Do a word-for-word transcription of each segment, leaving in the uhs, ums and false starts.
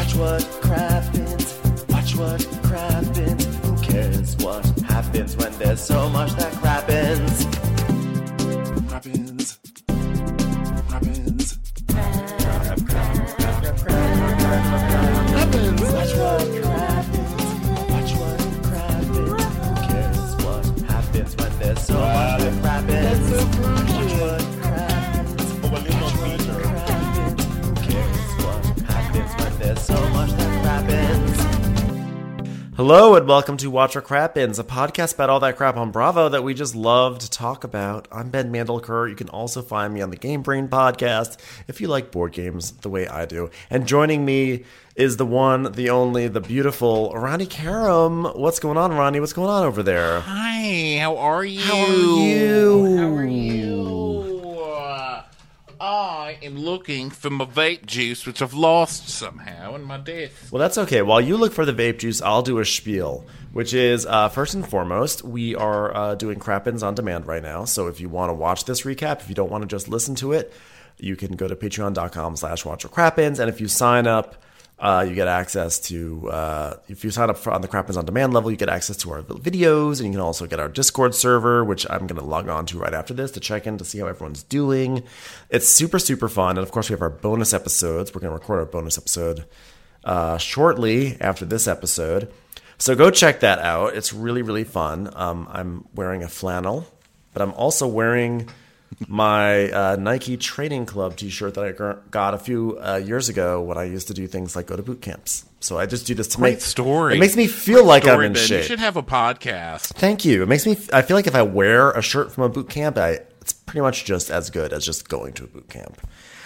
Watch what crappens. Watch what crappens. Who cares what happens when there's so much that crappens? Crappens. Crappens. Crap, crap, crap, crap, crap, crap, crappens. Watch what crappens. Watch what crappens. Who cares what happens when there's so much that crappens? Watch what crappens. Watch what crappens. Who cares what happens when there's so much that crappens? Hello and welcome to Watch What Crappens, a podcast about all that crap on Bravo that we just love to talk about. I'm Ben Mandelker. You can also find me on the Game Brain podcast if you like board games the way I do. And joining me is the one, the only, the beautiful Ronnie Karam. What's going on, Ronnie? What's going on over there? Hi, how are you? How are you? How are you? Uh, I am looking for my vape juice, which I've lost somehow in my desk. Well, that's okay. While you look for the vape juice, I'll do a spiel, which is, uh, first and foremost, we are uh, doing Crappens on demand right now. So if you want to watch this recap, if you don't want to just listen to it, you can go to patreon.com slash watch what crappens. And if you sign up, uh, you get access to, uh, if you sign up for, on the Crappens on demand level, you get access to our videos. And you can also get our Discord server, which I'm going to log on to right after this to check in to see how everyone's doing. It's super, super fun. And of course, we have our bonus episodes. We're going to record our bonus episode uh, shortly after this episode. So go check that out. It's really, really fun. Um, I'm wearing a flannel, but I'm also wearing my uh, Nike Training Club t-shirt that I got a few uh, years ago when I used to do things like go to boot camps. So I just do this to Great make story. It makes me feel Great like story, I'm in Ben. shape. You should have a podcast. Thank you. It makes me. I feel like if I wear a shirt from a boot camp, I it's pretty much just as good as just going to a boot camp.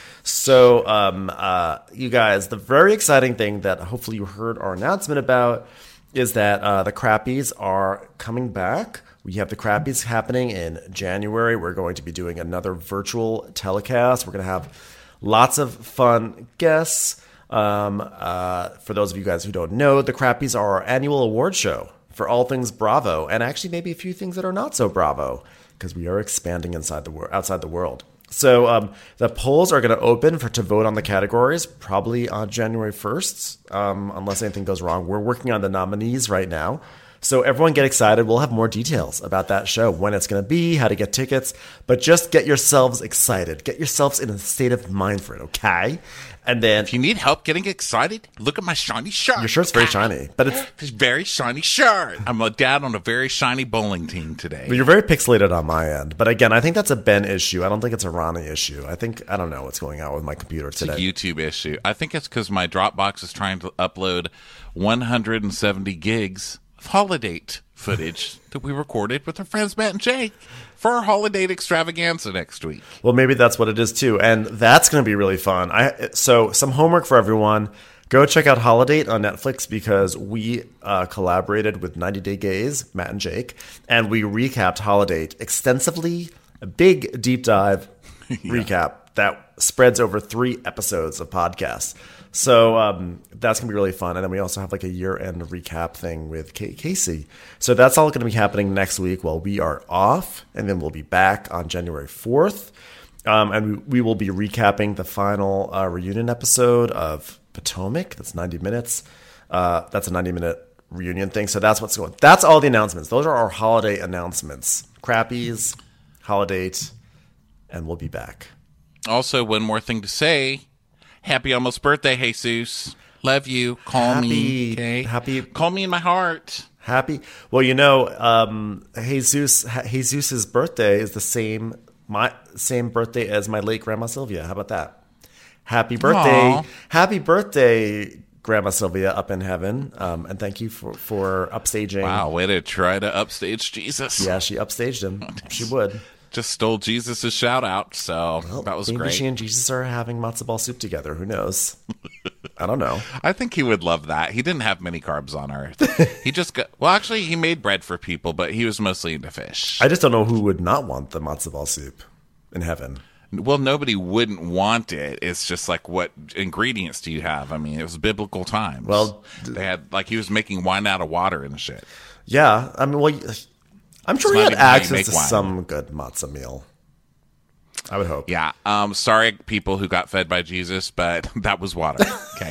So, um, uh, you guys, the very exciting thing that hopefully you heard our announcement about is that uh, the Crappies are coming back. We have the Crappies happening in January. We're going to be doing another virtual telecast. We're going to have lots of fun guests. Um, uh, for those of you guys who don't know, the Crappies are our annual award show for all things Bravo, and actually maybe a few things that are not so Bravo, because we are expanding inside the wor- outside the world. So um, the polls are going to open for to vote on the categories probably on January first, um, unless anything goes wrong. We're working on the nominees right now. So everyone get excited. We'll have more details about that show, when it's going to be, how to get tickets. But just get yourselves excited. Get yourselves in a state of mind for it, okay? And then If you need help getting excited, look at my shiny shirt. your shirt's very shiny, but it's It's very shiny shirt. I'm a dad on a very shiny bowling team today. but you're very pixelated on my end. But again, I think that's a Ben issue. I don't think it's a Ronnie issue. I think I don't know what's going on with my computer It's a today. YouTube issue. I think it's because my Dropbox is trying to upload one hundred seventy gigs of holiday footage that we recorded with our friends Matt and Jake for our holiday extravaganza next week. Well, maybe that's what it is too, and that's going to be really fun. I so some homework for everyone. Go check out Holiday on Netflix because we uh, collaborated with ninety Day Gaze, Matt and Jake, and we recapped Holiday extensively. A big deep dive recap that spreads over three episodes of podcasts. So um, that's going to be really fun. And then we also have like a year-end recap thing with Kate Casey. So that's all going to be happening next week while we are off. And then we'll be back on January fourth. Um, and we, we will be recapping the final uh, reunion episode of Potomac. That's ninety minutes. Uh, that's a ninety-minute reunion thing. So that's what's going on. That's all the announcements. Those are our holiday announcements. Crappies, Holiday, and we'll be back. Also, one more thing to say. Happy almost birthday, Jesus. Love you. Call Happy- me. Okay? happy- Call me in my heart. Happy. Well, you know, um, Jesus Jesus's birthday is the same my same birthday as my late Grandma Sylvia. How about that? Happy birthday. Aw. Happy birthday, Grandma Sylvia up in heaven. Um, and thank you for, for upstaging. Wow, way to try to upstage Jesus. Yeah, she upstaged him. She would. Just stole Jesus' shout out, so Well, that was maybe great. she and Jesus are having matzo ball soup together. Who knows? I don't know. I think he would love that. He didn't have many carbs on Earth. He just got, well, actually, he made bread for people, but he was mostly into fish. I just don't know who would not want the matzo ball soup in heaven. Well, nobody wouldn't want it. It's just like, what ingredients do you have? I mean, it was biblical times. Well, they had, like, he was making wine out of water and shit. Yeah, I mean, well, I'm sure It's he not had even how you access make to wine. some good matzah meal. I would hope. Yeah. Um, sorry, people who got fed by Jesus, but that was water. Okay.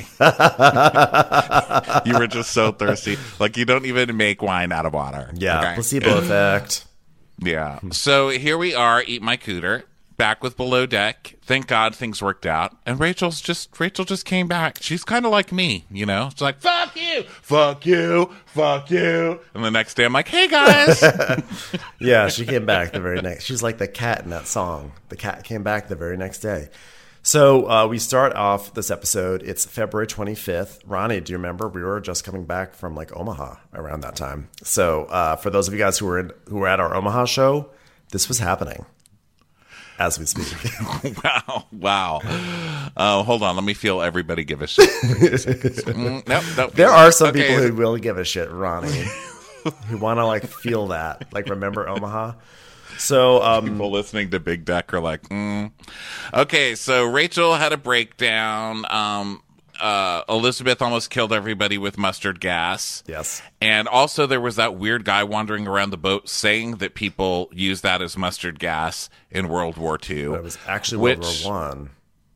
You were just so thirsty. Like, you don't even make wine out of water. Yeah. Okay? Placebo effect. Yeah. So here we are, Eat My Cooter, back with Below Deck. Thank God things worked out. And Rachel's just, Rachel just came back. She's kind of like me, you know? She's like, fuck you, fuck you, fuck you. And the next day I'm like, hey guys. Yeah, she came back the very next. She's like the cat in that song. The cat came back the very next day. So uh, we start off this episode. It's February twenty-fifth. Ronnie, do you remember? We were just coming back from like Omaha around that time. So uh, for those of you guys who were in, who were at our Omaha show, this was happening as we speak. Wow, wow. Uh, hold on, let me feel everybody give a shit. mm, nope, nope. There are some Okay. people who will give a shit, Ronnie, who want to like feel that, like remember Omaha. So um, People listening to Big Deck are like, mm. Okay, so Rachel had a breakdown. Um, uh, Elizabeth almost killed everybody with mustard gas. yes, And also there was that weird guy wandering around the boat saying that people use that as mustard gas in World War Two. it was actually World which, War One.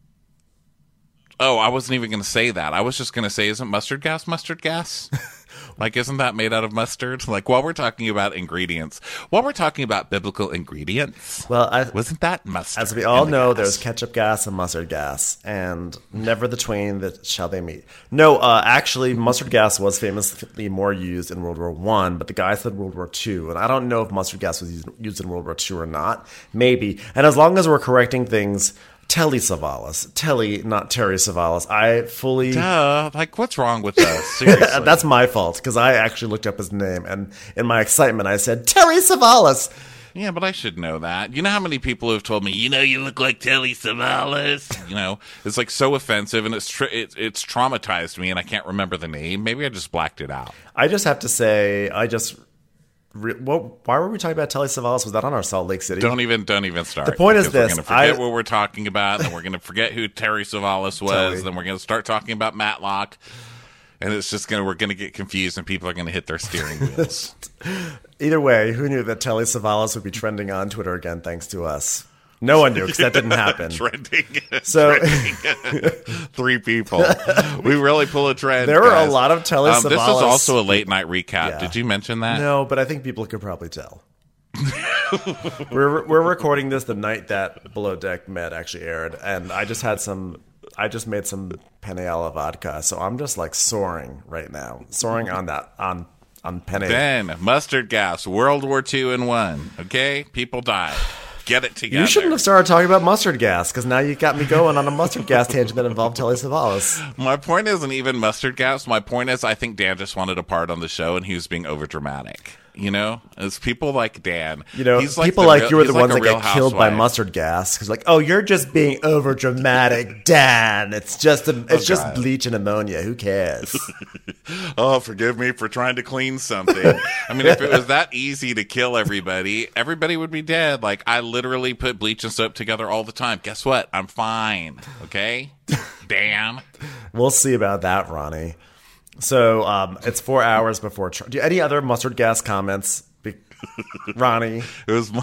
Oh, I wasn't even going to say that. I was just going to say, isn't mustard gas mustard gas? Like, isn't that made out of mustard? Like, while we're talking about ingredients, while we're talking about biblical ingredients, Well, I, wasn't that mustard? as we all in the know, gas? there's ketchup gas and mustard gas, and never the twain that shall they meet. No, uh, actually, mustard gas was famously more used in World War One, but the guy said World War Two, and I don't know if mustard gas was used, used in World War Two or not. Maybe. And as long as we're correcting things, Telly Savalas, Telly, not Terry Savalas. I fully. Duh, like, what's wrong with us? Seriously. That's my fault because I actually looked up his name, and in my excitement, I said Terry Savalas. Yeah, but I should know that. You know how many people have told me, you know, you look like Telly Savalas? You know, it's like so offensive, and it's tra- it, it's traumatized me, and I can't remember the name. Maybe I just blacked it out. I just have to say, I just. Re- what, why were we talking about Telly Savalas? Was that on our Salt Lake City? Don't even, don't even start. The point is because this, We're going to forget I- what we're talking about, and we're going to forget who Terry Savalas was, Telly. then we're going to start talking about Matlock, and it's just going to, we're going to get confused, and people are going to hit their steering wheels. Either way, who knew that Telly Savalas would be trending on Twitter again thanks to us? No one knew because that didn't happen. Trending. So- Trending. Three people. We really pull a trend. There were a guys. lot of Telly um, This is Savalas- also a late night recap. Yeah. Did you mention that? No, but I think people could probably tell. we're we're recording this the night that Below Deck Med actually aired, and I just had some. I just made some penne alla vodka, so I'm just like soaring right now, soaring on that on on penne. Ben, mustard gas, World War Two in one. Okay, people died. Get it together. You shouldn't have started talking about mustard gas because now you got me going on a mustard gas tangent that involved Telly Savalas. My point isn't even mustard gas. My point is, I think Dan just wanted a part on the show, and he was being overdramatic. You know, it's people like Dan. You know, he's like people the like real- you were he's the like ones a that real get killed by housewife. mustard gas because, like, oh, you're just being over dramatic, Dan. It's just a, it's just God. bleach and ammonia. Who cares? Oh, forgive me for trying to clean something. I mean, if it was that easy to kill everybody, everybody would be dead. Like, I literally put bleach and soap together all the time. Guess what? I'm fine. Okay? Dan. We'll see about that, Ronnie. So um, it's four hours before. Tr- Do you, any other mustard gas comments, Be- Ronnie? It was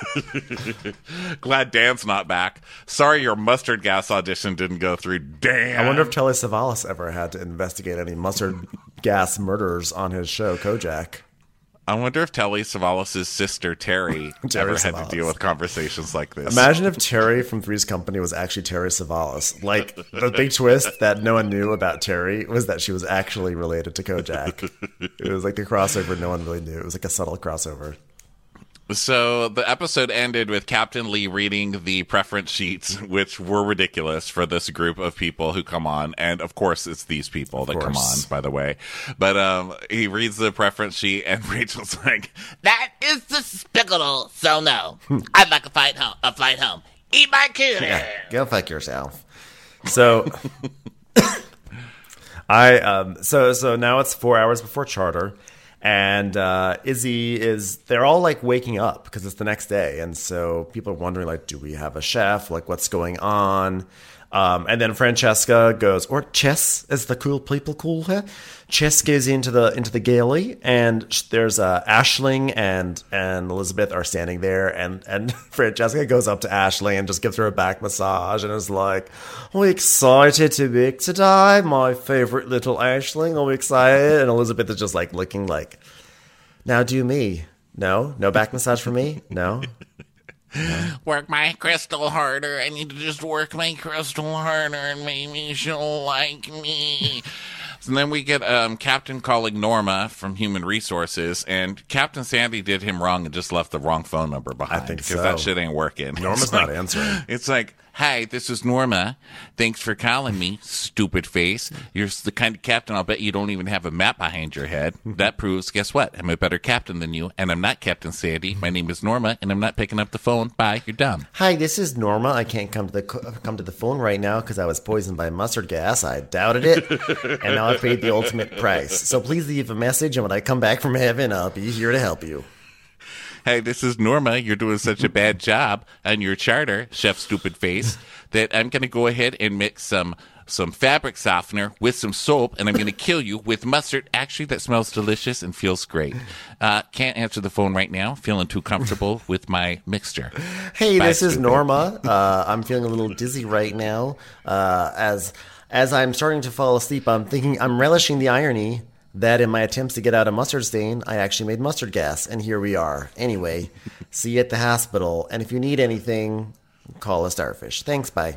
glad Dan's not back. Sorry your mustard gas audition didn't go through. Dan. I wonder if Telly Savalas ever had to investigate any mustard gas murders on his show, Kojak. I wonder if Telly Savalas' sister Terry, Terry ever had Savalas. to deal with conversations like this. Imagine if Terry from Three's Company was actually Terry Savalas. Like, the big twist that no one knew about Terry was that she was actually related to Kojak. It was like the crossover no one really knew. It was like a subtle crossover. So the episode ended with Captain Lee reading the preference sheets, which were ridiculous for this group of people who come on. And of course, it's these people that come course. on, by the way. But um, he reads the preference sheet, and Rachel's like, That is despicable. So no, I'd like a flight home. A flight home. Eat my cooter. Go fuck yourself. So, I um so so now it's four hours before charter, and uh, Izzy is they're all like waking up because it's the next day, and so people are wondering like, do we have a chef? Like, what's going on? Um, and then Francesca goes, or Chess, as the cool people call her. Chess goes into the into the galley, and there's uh, Aisling and and Elizabeth are standing there, and and Francesca goes up to Aisling and just gives her a back massage, and is like, "Are we excited to be today, my favorite little Aisling? Are we excited?" And Elizabeth is just like looking like, "Now do me, no, no back massage for me, no." Work my crystal harder. I need to just work my crystal harder and maybe she'll like me. And then we get um, Captain calling Norma from Human Resources, and Captain Sandy did him wrong and just left the wrong phone number behind. I think because so. that shit ain't working. Norma's It's not like- answering. It's like, "Hi, this is Norma. Thanks for calling me, stupid face. You're the kind of captain I'll bet you don't even have a map behind your head. That proves, guess what? I'm a better captain than you, and I'm not Captain Sandy. My name is Norma, and I'm not picking up the phone. Bye, you're dumb." Hi, this is Norma. I can't come to the come to the phone right now because I was poisoned by mustard gas. I doubted it, and now I've paid the ultimate price. So please leave a message, and when I come back from heaven, I'll be here to help you. "Hey, this is Norma. You're doing such a bad job on your charter, Chef Stupid Face, that I'm going to go ahead and mix some some fabric softener with some soap, and I'm going to kill you with mustard. Actually, that smells delicious and feels great. Uh, can't answer the phone right now. Feeling too comfortable with my mixture." Hey, Bye, this is stupid. Norma. Uh, I'm feeling a little dizzy right now. Uh, as as I'm starting to fall asleep, I'm thinking I'm relishing the irony that in my attempts to get out a mustard stain, I actually made mustard gas, and here we are. Anyway, see you at the hospital, and if you need anything, call a starfish. Thanks, bye.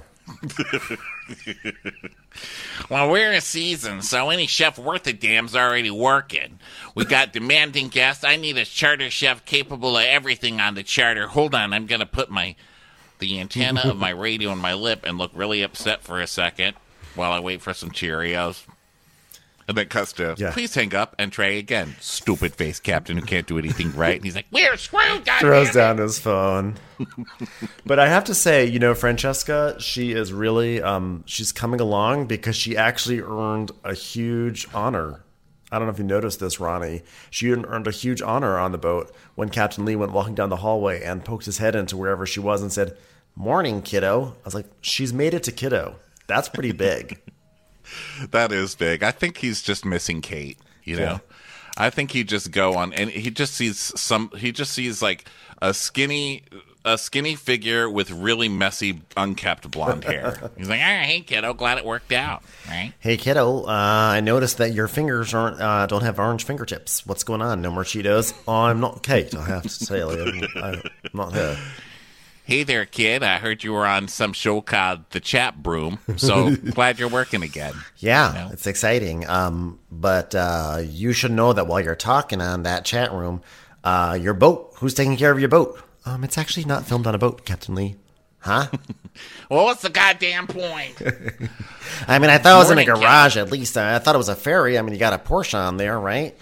Well, we're in season, so any chef worth a damn's already working. We got demanding guests. I need a charter chef capable of everything on the charter. Hold on, I'm going to put my the antenna of my radio on my lip and look really upset for a second while I wait for some Cheerios. And then cuts to, Yeah. "Please hang up and try again, stupid face captain who can't do anything right." And he's like, We're screwed, goddammit. Throws down his phone. But I have to say, you know, Francesca, she is really, um, she's coming along because she actually earned a huge honor. I don't know if you noticed this, Ronnie. She earned a huge honor on the boat when Captain Lee went walking down the hallway and poked his head into wherever she was and said, "Morning, kiddo." I was like, she's made it to kiddo. That's pretty big. That is big. I think he's just missing Kate, you know. Yeah. I think he just go on and he just sees some he just sees like a skinny a skinny figure with really messy unkept blonde hair. He's like, all right, hey, kiddo, glad it worked out, right? Hey, kiddo, uh, I noticed that your fingers aren't uh, don't have orange fingertips. What's going on? No more Cheetos? Oh, I'm not Kate. I have to tell you, I'm not her. Hey there, kid. I heard you were on some show called The Chat Broom, so glad you're working again. Yeah, No. it's exciting. Um, but uh, you should know that while you're talking on that chat room, uh, your boat, who's taking care of your boat? Um, it's actually not filmed on a boat, Captain Lee. Huh? Well, what's the goddamn point? I mean, I thought it was in a Morning, garage at least. I thought it was a ferry. I mean, you got a Porsche on there, right?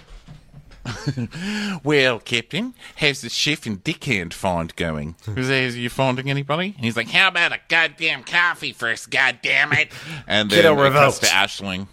Well, Captain, how's the chef and dickhand fond going? Is, is you fonding anybody? He's like, how about a goddamn coffee first, goddammit? And Kiddo then it cuts revoked. to Aisling.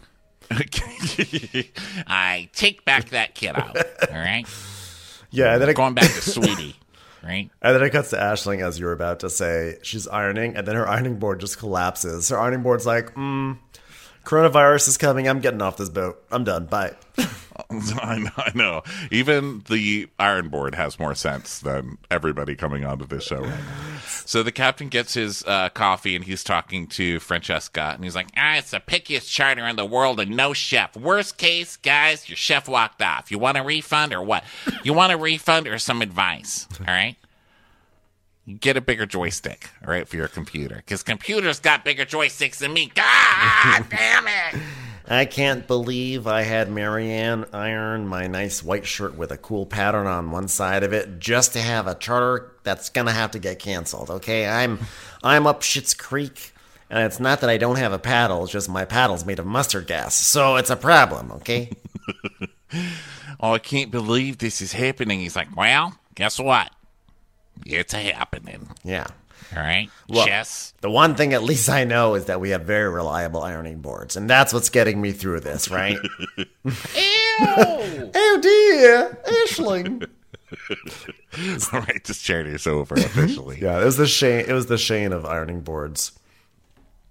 I take back that kiddo, all right? Yeah, and then it, Going back to Sweetie, right? and then it cuts to Aisling, as you were about to say. She's ironing, and then her ironing board just collapses. Her ironing board's like, mm, coronavirus is coming. I'm getting off this boat. I'm done. Bye. I know, I know. Even the Iron Board has more sense than everybody coming onto this show right now. So the captain gets his uh, coffee and he's talking to Francesca and he's like, Ah, it's the pickiest charter in the world and no chef. Worst case, guys, your chef walked off. You want a refund or what? You want a refund or some advice, all right? get a bigger joystick, all right, for your computer. Because computers got bigger joysticks than me. God damn it! I can't believe I had Marianne iron my nice white shirt with a cool pattern on one side of it just to have a charter that's gonna have to get canceled. Okay, I'm I'm up Schitt's Creek, and it's not that I don't have a paddle; it's just my paddle's made of mustard gas, so it's a problem. Okay. Oh, I can't believe this is happening. He's like, Well, guess what? It's a happening. Yeah. All right? Well, Chess. the one thing at least I know is that we have very reliable ironing boards, and that's what's getting me through this, right? Ew! Oh dear, Aisling. all right, this charity is over officially. Yeah, it was the Shane. It was the Shane of ironing boards.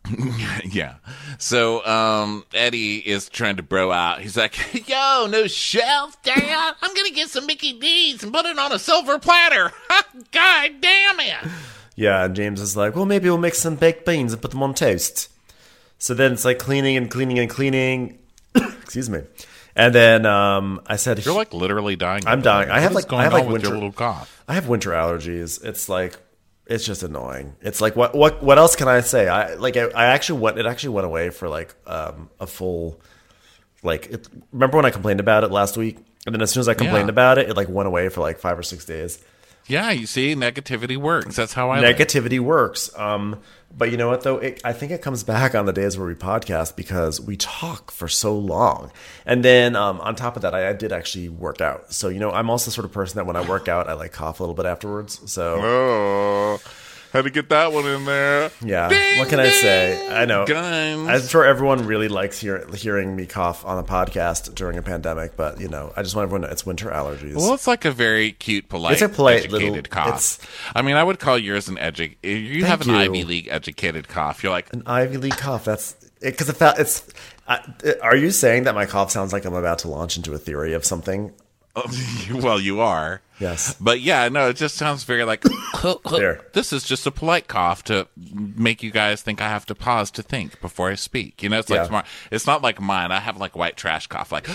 Yeah. So um, Eddie is trying to bro out. He's like, yo, no shelf, Dad. I'm going to get some Mickey D's and put it on a silver platter. God damn it. Yeah, and James is like, well, maybe we'll make some baked beans and put them on toast. So then it's like cleaning and cleaning and cleaning. Excuse me. And then um, I said, You're like literally dying. I'm dying. I have What is like going I have on like with winter your little cough. I have winter allergies. It's like it's just annoying. It's like what what what else can I say? I like I, I actually went it actually went away for like um, a full like it, remember when I complained about it last week? And then as soon as I complained Yeah. about it, it like went away for like five or six days. Yeah, you see, negativity works. That's how I Negativity works. Um, but you know what, though? It, I think it comes back on the days where we podcast because we talk for so long. And then um, on top of that, I, I did actually work out. So, you know, I'm also the sort of person that when I work out, I like cough a little bit afterwards. So, Oh, had to get that one in there. yeah. Ding, What can I say? ding. I know. Guns. I'm sure everyone really likes hear, hearing me cough on a podcast during a pandemic. But, you know, I just want everyone to know it's winter allergies. Well, it's like a very cute, polite, It's a polite educated little- cough. it's- I mean, I would call yours an edu. You have an you. Ivy League educated cough. You're like, An Ivy League cough. That's because it, it, it's. I, are you saying that my cough sounds like I'm about to launch into a theory of something? well, you are. Yes. But yeah, no, it just sounds very like, There. this is just a polite cough to make you guys think I have to pause to think before I speak. You know, it's like Yeah. smart. It's not like mine. I have like white trash cough, like,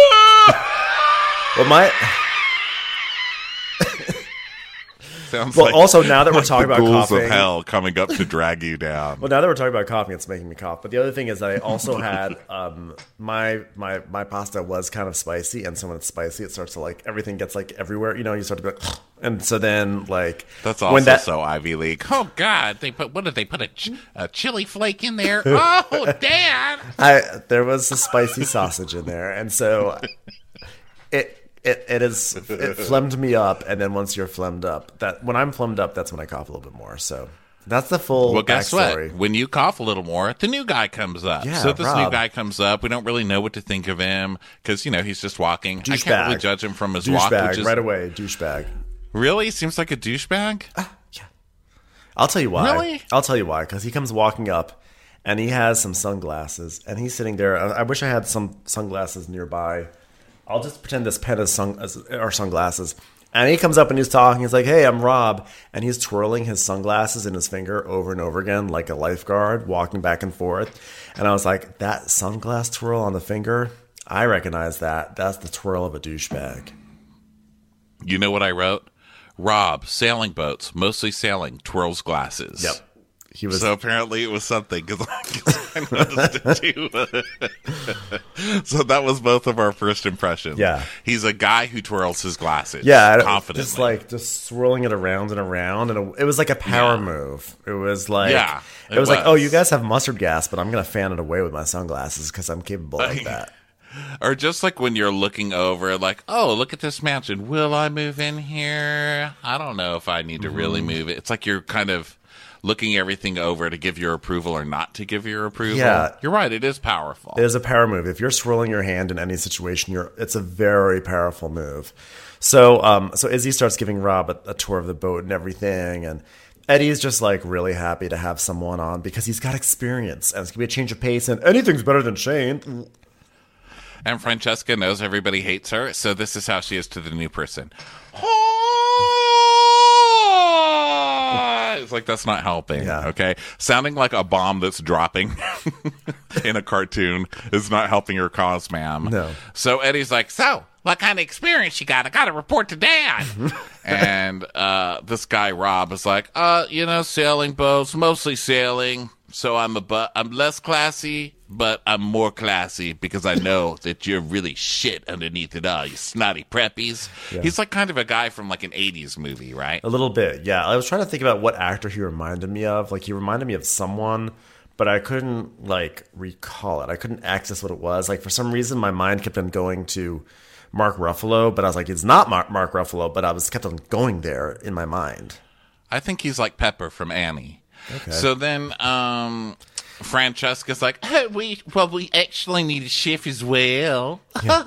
Well, my. sounds Well, like also now that we're like talking the about ghouls coughing, of hell coming up to drag you down. well, now that we're talking about coughing, it's making me cough. But the other thing is that I also had um, my my my pasta was kind of spicy, and so when it's spicy, it starts to like everything gets like everywhere. You know, you start to be like, and so then like That's also when that, so Ivy League. Oh God, they put what did they put a, ch- a chili flake in there? Oh, Dad. I there was a spicy sausage in there, and so it. It it is it phlegmed me up, and then once you're phlegmed up, that when I'm phlegmed up, that's when I cough a little bit more. So that's the full Well, guess backstory. what? When you cough a little more, the new guy comes up. Yeah, so this new Rob. guy comes up. We don't really know what to think of him because you know he's just walking. I can't Douchebag. really judge him from his walk. Douchebag Which is, right away, douchebag. Really seems like a douchebag. I'll tell you why. Really? I'll tell you why. Because he comes walking up, and he has some sunglasses, and he's sitting there. I, I wish I had some sunglasses nearby. I'll just pretend this pen is sun as- are sunglasses. And he comes up and he's talking. He's like, "Hey, I'm Rob," and he's twirling his sunglasses in his finger over and over again, like a lifeguard, walking back and forth. And I was like, "That sunglass twirl on the finger, I recognize that. That's the twirl of a douchebag." You know what I wrote? Rob, sailing boats, mostly sailing, twirls glasses. Yep. He was. So apparently it was something because I noticed it too. So that was both of our first impressions. Yeah. He's a guy who twirls his glasses. Yeah, I don't- confidently. just like just swirling it around and around, and it, it was like a power Yeah. move. It was like, Yeah, it, it was, like, oh, was. you guys have mustard gas, but I'm gonna fan it away with my sunglasses because I'm capable of that. Or just like when you're looking over, like, oh, look at this mansion. Will I move in here? I don't know if I need to really Mm-hmm. move it. It's like you're kind of looking everything over to give your approval or not to give your approval. Yeah. You're right. It is powerful. It is a power move. If you're swirling your hand in any situation, you're it's a very powerful move. So, um, so Izzy starts giving Rob a, a tour of the boat and everything, and Eddie's just like really happy to have someone on because he's got experience and it's gonna be a change of pace, and anything's better than Shane. And Francesca knows everybody hates her, so this is how she is to the new person. It's like that's not helping. Yeah. Okay, sounding like a bomb that's dropping in a cartoon is not helping your cause, ma'am. No. So Eddie's like, so what kind of experience you got? I got to report to Dad. And uh, this guy Rob is like, uh, you know, sailing boats, mostly sailing. So I'm a bu- I'm less classy, but I'm more classy because I know that you're really shit underneath it all, you snotty preppies. He's like kind of a guy from like an eighties movie, right? A little bit, yeah. I was trying to think about what actor he reminded me of. Like, he reminded me of someone, but I couldn't, like, recall it. I couldn't access what it was. Like, for some reason, my mind kept on going to Mark Ruffalo, but I was like, it's not Mark, Mark Ruffalo, but I was kept on going there in my mind. I think he's like Pepper from Annie. So then um, Francesca's like, hey, we well, we actually need a chef as well.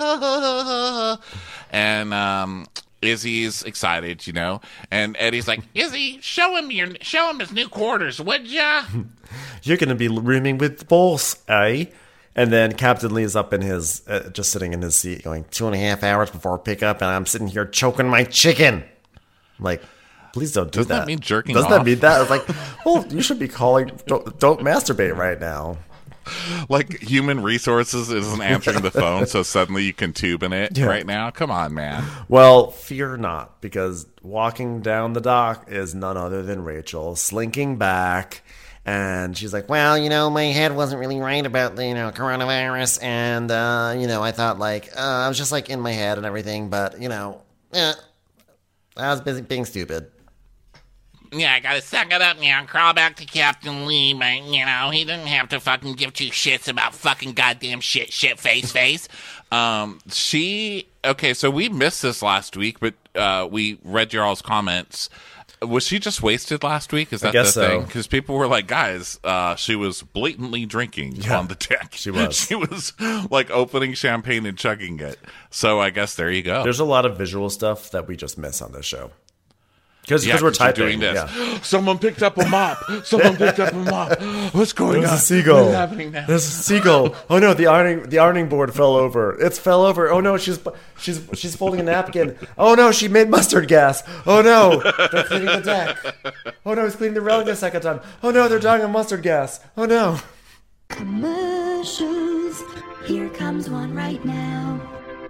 And um, Izzy's excited, you know, and Eddie's like, Izzy, show him your show him his new quarters, would ya? You're going to be rooming with the boss, eh? And then Captain Lee is up in his, uh, just sitting in his seat going, two and a half hours before pickup, and I'm sitting here choking my chicken. I'm like, please don't do Doesn't that. that mean jerking Doesn't off? that mean that? I was like, well, you should be calling, don't, don't masturbate right now. Like human resources isn't answering the phone, so suddenly you can tube in it Yeah. right now. Come on, man. Well, fear not, because walking down the dock is none other than Rachel, slinking back. And she's like, well, you know, my head wasn't really right about the, you know, coronavirus. And, uh, you know, I thought, like, uh, I was just, like, in my head and everything. But, you know, eh, I was busy being stupid. Yeah, I gotta suck it up now and crawl back to Captain Lee, but, you know, he didn't have to fucking give two shits about fucking goddamn shit, shit, face, face. Um, she okay. So we missed this last week, but uh, we read your all's comments. Was she just wasted last week? Is that guess the so. thing? Because people were like, guys, uh, she was blatantly drinking Yeah, on the deck. she was. She was like opening champagne and chugging it. So I guess there you go. There's a lot of visual stuff that we just miss on this show. Because Yeah, we're 'cause you're typing. doing this. Yeah. Someone picked up a mop. Someone picked up a mop. What's going There's on? a seagull. What's happening now? There's a seagull. Oh no, the ironing the ironing board fell over. It's fell over. Oh no, she's she's she's folding a napkin. Oh no, she made mustard gas. Oh no, they're cleaning the deck. Oh no, he's cleaning the railing a second time. Oh no, they're dying of mustard gas. Oh no. Commercials. Here comes one right now.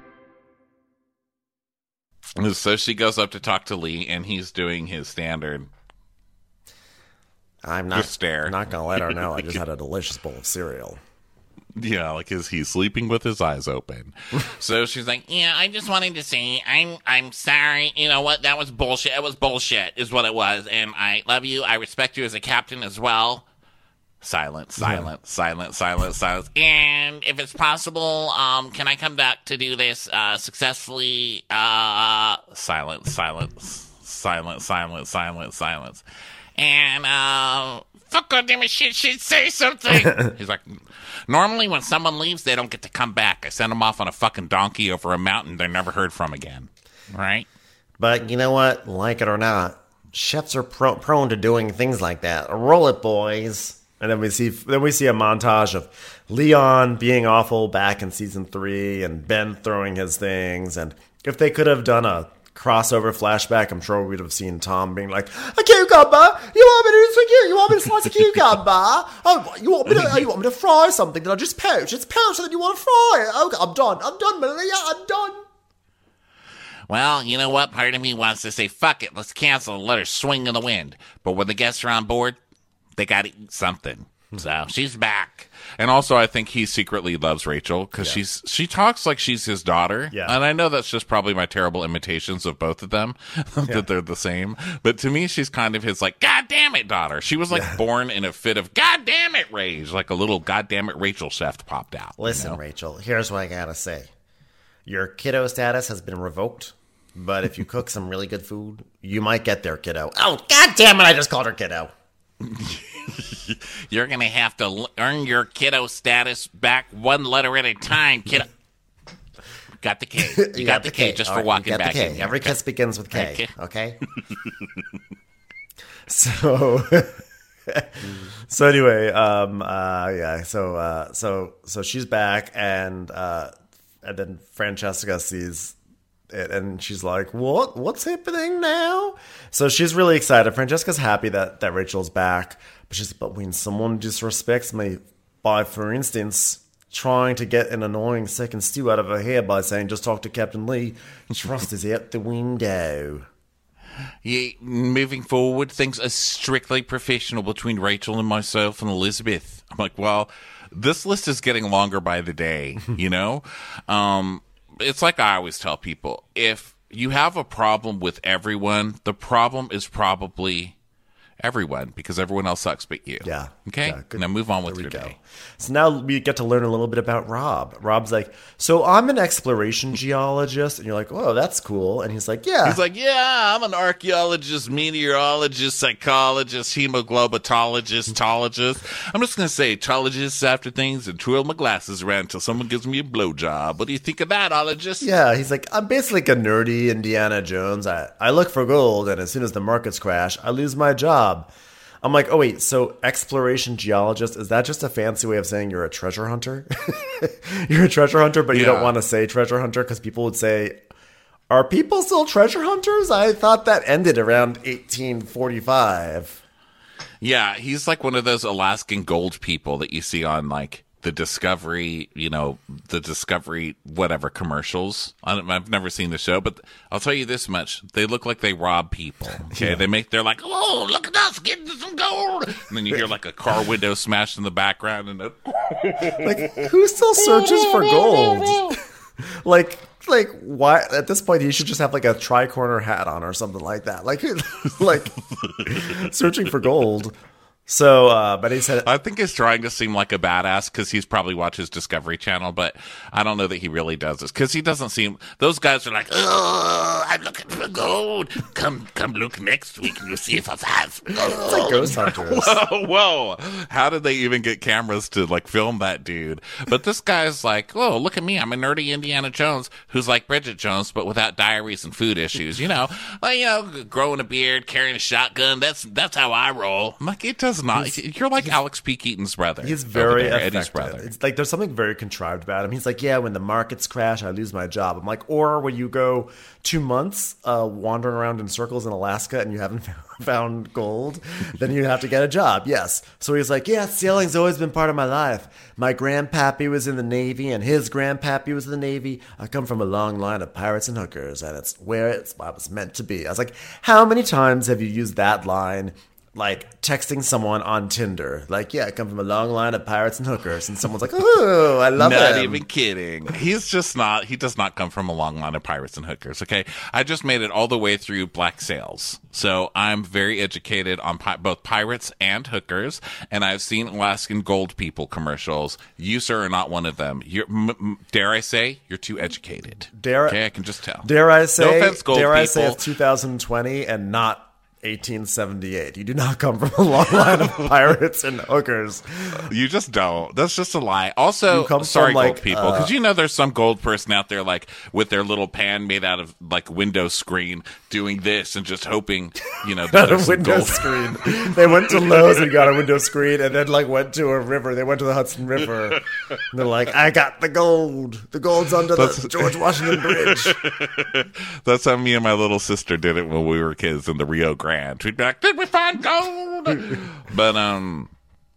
So she goes up to talk to Lee, and he's doing his standard. I'm not Just stare. not gonna let her know. I just had a delicious bowl of cereal. Yeah, like is he sleeping with his eyes open? So she's like, yeah, I just wanted to say, I'm I'm sorry. You know what? That was bullshit. It was bullshit, is what it was. And I love you. I respect you as a captain as well. Silence, silence, silence, silence, silence. And if it's possible, um, can I come back to do this uh, successfully? Uh, Silence, silence, silence, silence, silence, silence. and uh, fuck goddamn it, shit, shit, say something. He's like, normally when someone leaves, they don't get to come back. I send them off on a fucking donkey over a mountain they're never heard from again. Right? But you know what? Like it or not, chefs are pro- prone to doing things like that. Roll it, boys. And then we see then we see a montage of Leon being awful back in season three, and Ben throwing his things. And if they could have done a crossover flashback, I'm sure we'd have seen Tom being like, "A cucumber? You want me to do? You want me to slice a cucumber? Oh, you want me to? Oh, you want me to fry something that I just poached? It's poached, and then you want to fry it? Okay, I'm done. I'm done, Malia. I'm done." Well, you know what? Part of me wants to say, fuck it, let's cancel and let her swing in the wind. But when the guests are on board, they gotta eat something. So she's back. And also, I think he secretly loves Rachel because she's she talks like she's his daughter. Yeah. And I know that's just probably my terrible imitations of both of them, that they're the same. But to me, she's kind of his like, God damn it, daughter. She was like born in a fit of God damn it rage, like a little God damn it Rachel shaft popped out. you Listen, know? Rachel, here's what I gotta say. Your kiddo status has been revoked, but if you cook some really good food, you might get there, kiddo. Oh, god damn it, I just called her kiddo. You're gonna have to l- earn your kiddo status back one letter at a time, kiddo. Got the K. You, got, the K, just All for right, you walking got the back K. in here. Every kiss begins with K, Okay. okay? so, so anyway, um, uh, yeah, so, uh, so, so she's back, and, uh, and then Francesca sees it, and she's like, "What? What's happening now?" So she's really excited. Francesca's happy that that Rachel's back, but she's, but when someone disrespects me by, for instance, trying to get an annoying second stew out of her hair by saying, "Just talk to Captain Lee," trust is out the window. Yeah, moving forward, things are strictly professional between Rachel and myself and Elizabeth. I'm like, well, this list is getting longer by the day, you know? um, it's like I always tell people, if you have a problem with everyone, the problem is probably everyone, because everyone else sucks but you. Yeah. Okay? Yeah, good. Now move on with There your we go. day. So now we get to learn a little bit about Rob. Rob's like, "So I'm an exploration geologist," and you're like, "Oh, that's cool." And he's like, "Yeah." He's like, yeah, I'm an archaeologist, meteorologist, psychologist, hemoglobinologist, tologist. I'm just going to say tologist after things and twirl my glasses around until someone gives me a blowjob. What do you think of that, ologist? Yeah, he's like, "I'm basically like a nerdy Indiana Jones. I, I look for gold, and as soon as the markets crash, I lose my job. I'm like, oh wait, so exploration geologist, is that just a fancy way of saying you're a treasure hunter? You're a treasure hunter, but you Yeah. don't want to say treasure hunter because people would say, are people still treasure hunters? I thought that ended around eighteen forty-five. Yeah, he's like one of those Alaskan gold people that you see on like the Discovery, you know, the Discovery whatever commercials. I don't, I've never seen the show, but I'll tell you this much: they look like they rob people. Okay, Yeah. they make they're like, oh, look at us getting some gold, and then you hear like a car window smashed in the background, and a, Like, who still searches for gold? like, like why? At this point, he should just have like a tri-corner hat on or something like that. Like, like searching for gold. So, uh, but he said, I think he's trying to seem like a badass because he's probably watches Discovery Channel, but I don't know that he really does this because he doesn't seem. Those guys are like, Oh, I'm looking for gold. Come, come look next week and you'll see if I have it's gold. like ghost hunters. whoa, whoa! How did they even get cameras to like film that dude? But this guy's like, oh, look at me! I'm a nerdy Indiana Jones who's like Bridget Jones, but without diaries and food issues. You know, like, you know, growing a beard, carrying a shotgun. That's that's how I roll. I'm like, it does not. You're like Alex P. Keaton's brother. He's over very there, Eddie's effective. brother. It's like there's something very contrived about him. He's like, yeah, when the markets crash, I lose my job. I'm like, or when you go two months uh, wandering around in circles in Alaska and you haven't found gold, then you have to get a job. Yes. So he's like, yeah, sailing's always been part of my life. My grandpappy was in the Navy and his grandpappy was in the Navy. I come from a long line of pirates and hookers, and it's where it's I was meant to be. I was like, how many times have you used that line? Like texting someone on Tinder, like, yeah, I come from a long line of pirates and hookers, and someone's like, oh, I love Not him. even kidding. He's just not. He does not come from a long line of pirates and hookers. Okay, I just made it all the way through Black Sails, so I'm very educated on pi- both pirates and hookers, and I've seen Alaskan gold people commercials. You, sir, are not one of them. You're, m- m- dare I say, you're too educated. Dare- okay, I can just tell. Dare I say, No offense, gold dare I say people. it's two thousand twenty and not eighteen seventy-eight. You do not come from a long line of pirates and hookers. You just don't. That's just a lie. Also, You come sorry, from, like, gold people, because you know there's some gold person out there, like with their little pan made out of like window screen, doing this and just hoping, you know, that Got a there's some window gold. screen. They went to Lowe's and got a window screen, and then like went to a river. They went to the Hudson River. And they're like, I got the gold. The gold's under That's- the George Washington Bridge. That's how me and my little sister did it when we were kids in the Rio Grande. We'd be like, "Did we find gold?" But um,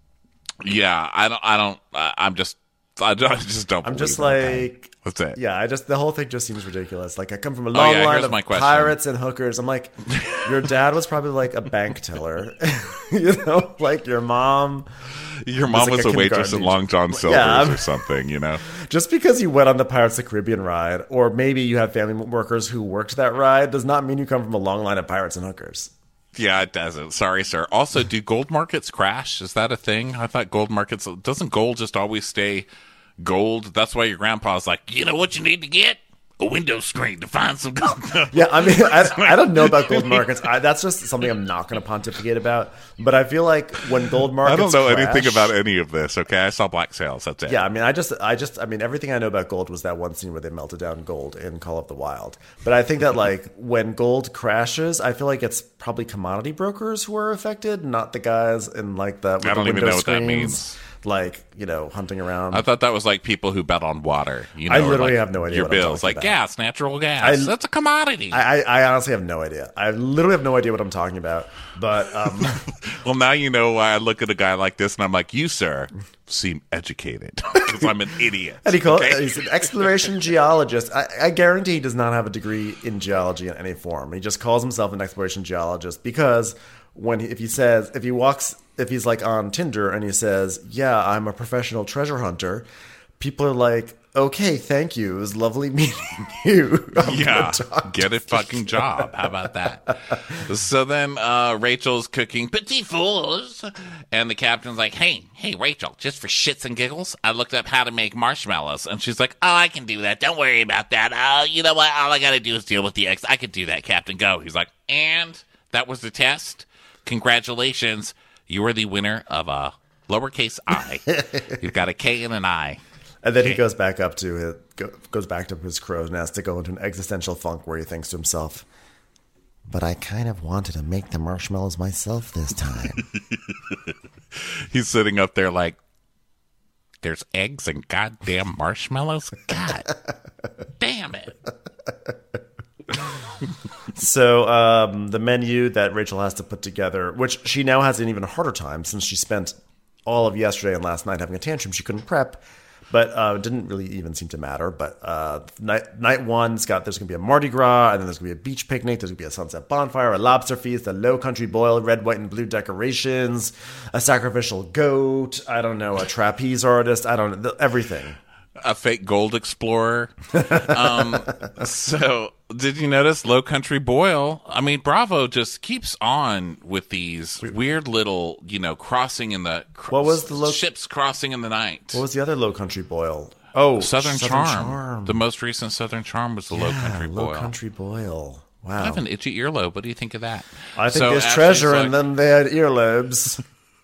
yeah, I don't. I don't. I, I'm just. I, don't, I just don't. I'm just believe it, okay? like, That's it. yeah, I just, the whole thing just seems ridiculous. Like, I come from a long Oh, yeah, line here's of my question. pirates and hookers. I'm like, your dad was probably like a bank teller. You know, like your mom. Your mom like was a a waitress at kindergarten Long teacher. John Silver's Yeah, I'm- or something, you know. Just because you went on the Pirates of the Caribbean ride, or maybe you have family workers who worked that ride, does not mean you come from a long line of pirates and hookers. Yeah, it doesn't. Sorry, sir. Also, do gold markets crash? Is that a thing? I thought gold markets, doesn't gold just always stay gold? That's why your grandpa's like, You know what you need to get? A window screen to find some gold. Yeah, I mean, I, I don't know about gold markets. I, that's just something I'm not going to pontificate about. But I feel like when gold I markets don't know crash- anything about any of this, okay? I saw Black Sails, that's it. Yeah, I mean, I just, I just, I mean, everything I know about gold was that one scene where they melted down gold in Call of the Wild. But I think that, like, when gold crashes, I feel like it's probably commodity brokers who are affected, not the guys in like the. With I don't the even window know what that screens, means. Like, you know, hunting around. I thought that was like people who bet on water. You know, I or literally like have no idea Your what I'm bills, talking like about. gas, natural gas. I- That's a commodity. I, I, I honestly have no idea. I literally have no idea what I'm talking about. But um, well, now you know why I look at a guy like this and I'm like, you, sir, seem educated because I'm an idiot. and he called, okay? he's an exploration geologist. I, I guarantee he does not have a degree in geology in any form. He just calls himself an exploration geologist because when he, if he says if he walks if he's like on Tinder and he says, "Yeah, I'm a professional treasure hunter," people are like, "Okay, thank you. It was lovely meeting you." I'm Yeah, gonna talk get a fucking job. How about that? So then uh, Rachel's cooking Petit fours. and the captain's like, hey, Hey, Rachel, just for shits and giggles, I looked up how to make marshmallows. And she's like, oh, I can do that. Don't worry about that. Uh, you know what? All I got to do is deal with the eggs. I can do that, Captain. Go. he's like, and that was the test. Congratulations. You are the winner of a lowercase I. You've got a K and an I. And then he goes back up to his, go, goes back to his crow's nest to go into an existential funk where he thinks to himself, but I kind of wanted to make the marshmallows myself this time. He's sitting up there like, there's eggs and goddamn marshmallows? God damn it. So um, the menu that Rachel has to put together, which she now has an even harder time since she spent all of yesterday and last night having a tantrum. She couldn't prep, but uh, it didn't really even seem to matter. But uh, night night one's got, there's going to be a Mardi Gras, and then there's going to be a beach picnic. There's going to be a sunset bonfire, a lobster feast, a low country boil, red, white, and blue decorations, a sacrificial goat. I don't know, a trapeze artist. I don't know, everything. A fake gold explorer. um, so, did you notice Low Country Boil? I mean, Bravo just keeps on with these weird little, you know, crossing in the cr- What was the low- ships crossing in the night? What was the other low country boil? Oh, Southern, Charm. The most recent Southern Charm was the Low Yeah, Country Boil. Low country boil. Wow. I have an itchy earlobe. What do you think of that? I think So there's Ashley's treasure like, in them there earlobes.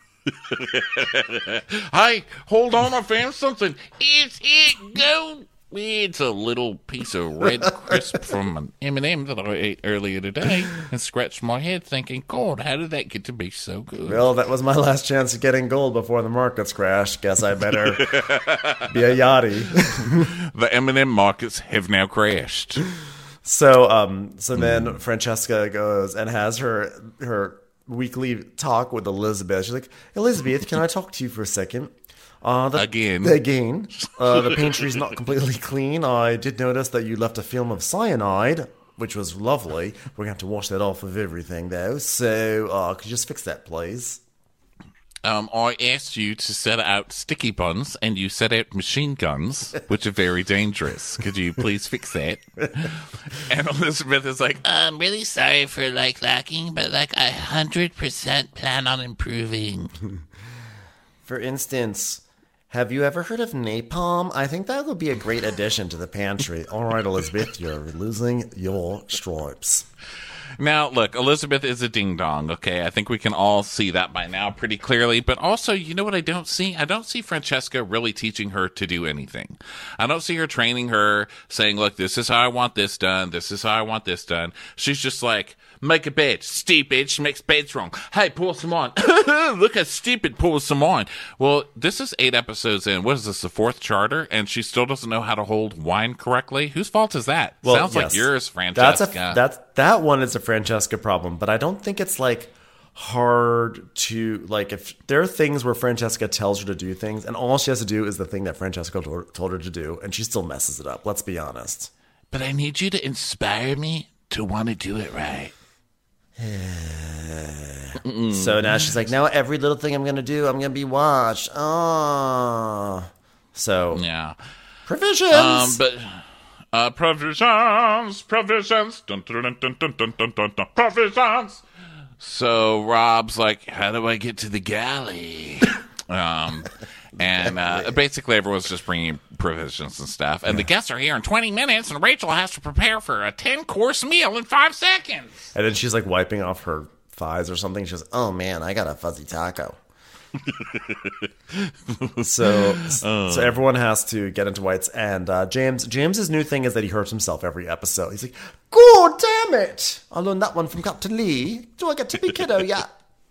Hey, hold on, I found something. It's it gold. It's a little piece of red crisp from an M and M that I ate earlier today, and scratched my head thinking, God, how did that get to be so good? Well, that was my last chance of getting gold before the markets crashed. Guess I better be a yachty. The M and M markets have now crashed. So, um, so then Francesca goes and has her her weekly talk with Elizabeth. She's like, Elizabeth, can I talk to you for a second? Uh, the, Again. Again. Uh, the pantry's not completely clean. I did notice that you left a film of cyanide, which was lovely. We're going to have to wash that off of everything, though. So, uh, could you just fix that, please? Um, I asked you to set out sticky buns, and you set out machine guns, which are very dangerous. Could you please fix that? And Elizabeth is like, I'm really sorry for like lacking, but like I hundred percent plan on improving. For instance, have you ever heard of napalm? I think that would be a great addition to the pantry. All right, Elizabeth, you're losing your stripes. now, look, Elizabeth is a ding-dong, okay? I think we can all see that by now pretty clearly. But also, you know what I don't see? I don't see Francesca really teaching her to do anything. I don't see her training her, saying, look, this is how I want this done. This is how I want this done. She's just like, make a bed. Stupid. She makes beds wrong. Hey, pour some on. Look how stupid pours some on. Well, this is eight episodes in. What is this, the fourth charter? And she still doesn't know how to hold wine correctly? Whose fault is that? Well, Sounds like yes. yours, Francesca. That's a that's that one is a Francesca problem, but I don't think it's like hard to like if there are things where Francesca tells her to do things, and all she has to do is the thing that Francesca told told her to do, and she still messes it up. Let's be honest. But I need you to inspire me to want to do it right. So now she's like, now every little thing I'm gonna do, I'm gonna be watched. Oh, so Yeah. provisions. Um, but uh, provisions, provisions, dun, dun, dun, dun, dun, dun, dun, dun, dun, provisions. So Rob's like, how do I get to the galley? um, and uh, basically everyone's just bringing provisions and stuff. And the guests are here in twenty minutes, and Rachel has to prepare for a ten-course meal in five seconds. And then she's like wiping off her thighs or something. She goes, "Oh man, I got a fuzzy taco." so, so everyone has to get into whites. And uh, James, James's new thing is that he hurts himself every episode. He's like, "God damn it! I learned that one from Captain Lee. Do I get to be kiddo yet?"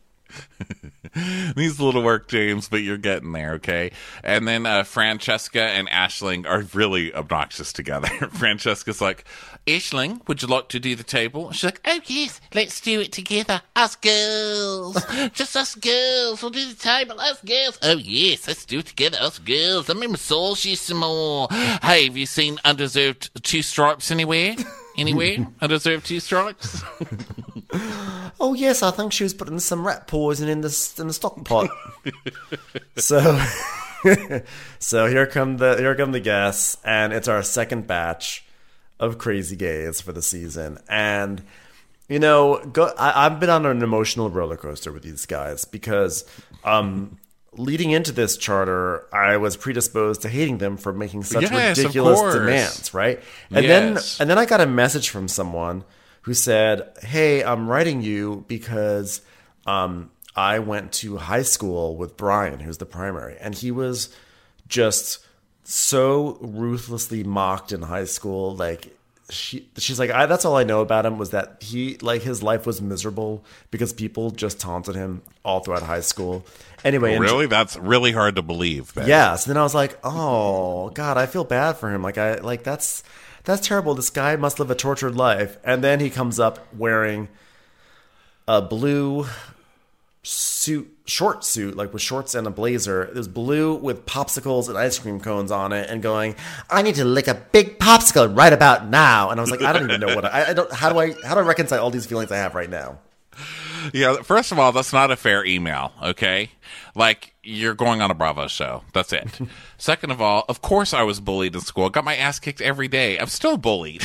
Needs a little work, James, but you're getting there, okay? And then uh, Francesca and Aisling are really obnoxious together. Francesca's like, Aisling, would you like to do the table? She's like, Oh yes, let's do it together. Us girls. Just us girls. We'll do the table, us girls. Oh yes, let's do it together, us girls. Let me massage you some more. Hey, have you seen Undeserved Two Stripes anywhere? Anywhere? Undeserved Two Stripes? Oh yes, I think she was putting some rat poison in the in the stock pot. so, so here come the here come the guests, and it's our second batch of crazy gays for the season. And you know, go, I, I've been on an emotional roller coaster with these guys because, um, leading into this charter, I was predisposed to hating them for making such Yes, of ridiculous course. demands, right? And Yes. then and then I got a message from someone who said, "Hey, I'm writing you because um, I went to high school with Brian, who's the primary, and he was just so ruthlessly mocked in high school. Like she she's like, I, that's all I know about him was that he like his life was miserable because people just taunted him all throughout high school. Anyway, and Really? That's really hard to believe. Ben. yeah. So then I was like, oh God, I feel bad for him. Like I like that's that's terrible. This guy must live a tortured life. And then he comes up wearing a blue suit, short suit, like with shorts and a blazer. It was blue with popsicles and ice cream cones on it, and going, "I need to lick a big popsicle right about now." And I was like, I don't even know what I, I don't. How do I how do I reconcile all these feelings I have right now? Yeah, first of all, that's not a fair email, okay? Like, you're going on a Bravo show. That's it. Second of all, of course I was bullied in school. Got my ass kicked every day. I'm still bullied.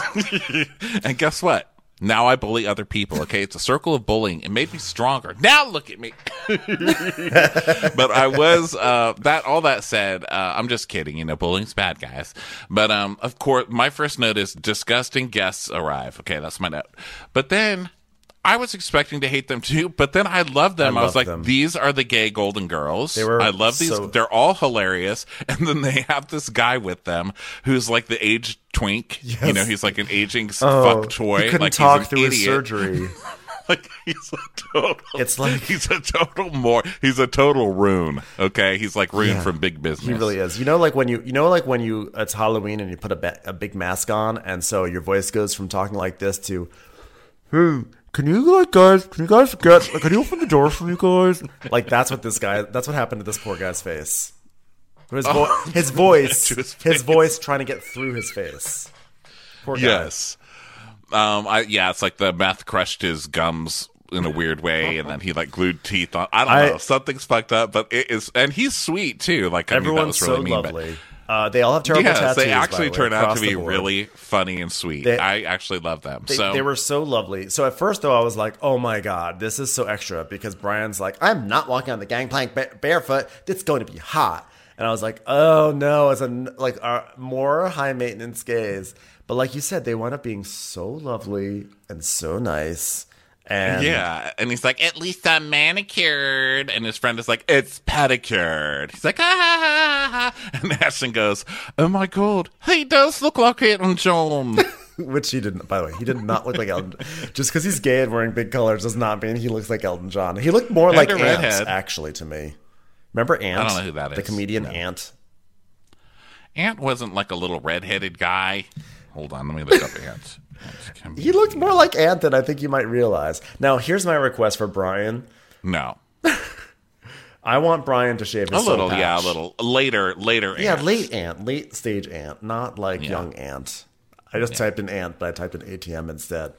And guess what? Now I bully other people, okay? It's a circle of bullying. It made me stronger. Now look at me. But I was, uh, that, all that said, uh, I'm just kidding. You know, bullying's bad, guys. But, um, of course, my first note is disgusting guests arrive. Okay, that's my note. But then I was expecting to hate them too, but then I loved them. I, I was like, them. these are the gay Golden Girls. They were I love these. so- They're all hilarious. And then they have this guy with them who's like the aged twink. Yes. You know, he's like an aging Oh, fuck toy. he couldn't like talk he's an through his idiot. surgery. Like he's a total. It's like- he's a total more. He's a total Rune. Okay, he's like Rune Yeah. from Big Business. He really is. You know, like when you, you know, like when you, it's Halloween and you put a, ba- a big mask on, and so your voice goes from talking like this to, "Hey, can you like guys, can you guys get, can you open the door for me, guys?" Like that's what this guy, that's what happened to this poor guy's face. His, vo- Oh. his voice, To his, his face. voice trying to get through his face. Poor guy. Yes. Um. I yeah. It's like the meth crushed his gums in a weird way, and then he like glued teeth on. I don't I- know. Something's fucked up, but it is, and he's sweet too. Like I mean, that Everyone's was really so mean, but- lovely. Uh, they all have terrible Yes, tattoos. they by actually the way, turn out across to be the board. really funny and sweet. They- I actually love them. They, so they were so lovely. So at first, though, I was like, "Oh my god, this is so extra," because Brian's like, "I'm not walking on the gangplank ba- barefoot. It's going to be hot." And I was like, "Oh no, it's a like uh, more high maintenance gays." But like you said, they wound up being so lovely and so nice. And yeah, and he's like, at least I'm manicured, and his friend is like, it's pedicured. He's like, ah, ha, ha, ha. And Ashton goes, oh my god, he does look like Elton John. which he didn't. By the way, he did not look like Elton. Just because he's gay and wearing big colors does not mean he looks like Elton John. He looked more And like a Ant, redhead. actually, to me. Remember Ant? I don't know who that The is. comedian No. Ant. Ant wasn't like a little redheaded guy. Hold on, let me look up Ant. He looked more like Ant than I think you might realize. Now, here's my request for Brian. No. I want Brian to shave his A soul little, yeah, a patch. little. Later, later Yeah, Ant. late Ant, late stage Ant, not like Yeah. young Ant. I just typed in Ant, but I typed in A T M instead,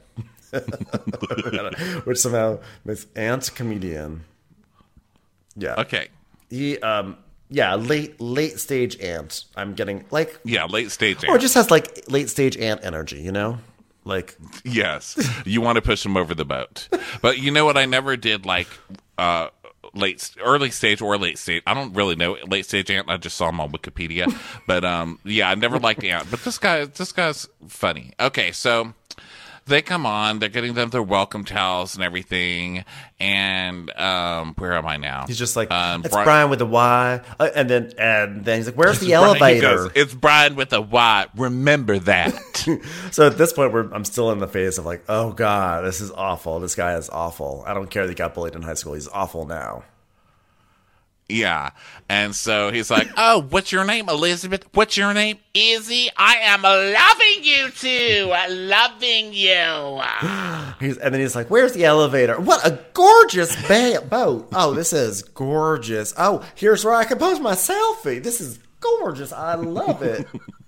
which somehow makes Ant comedian. Yeah. Okay. He, um, yeah, late late stage Ant. I'm getting like, Yeah, late stage or Ant. just has like late stage Ant energy, you know, like Yes. You want to push him over the boat. But you know what? I never did like uh, late, early stage or late stage. I don't really know late stage Ant. I just saw him on Wikipedia. But um, yeah, I never liked Ant. But this guy, this guy's funny. Okay, so they come on. They're getting them their welcome towels and everything. And um, where am I now? he's just like, Um, it's Bri- Brian with a Y, uh, and then and then he's like, where's the Brian- he elevator? goes, it's Brian with a Y. Remember that. So at this point, we're, I'm still in the phase of like, oh god, this is awful. This guy is awful. I don't care that he got bullied in high school. He's awful now. Yeah. And so he's like, oh, what's your name, Elizabeth? What's your name? Izzy? I am loving you too. Loving you. He's, and then he's like, where's the elevator? What a gorgeous ba- boat. Oh, this is gorgeous. Oh, here's where I can post my selfie. This is gorgeous. I love it.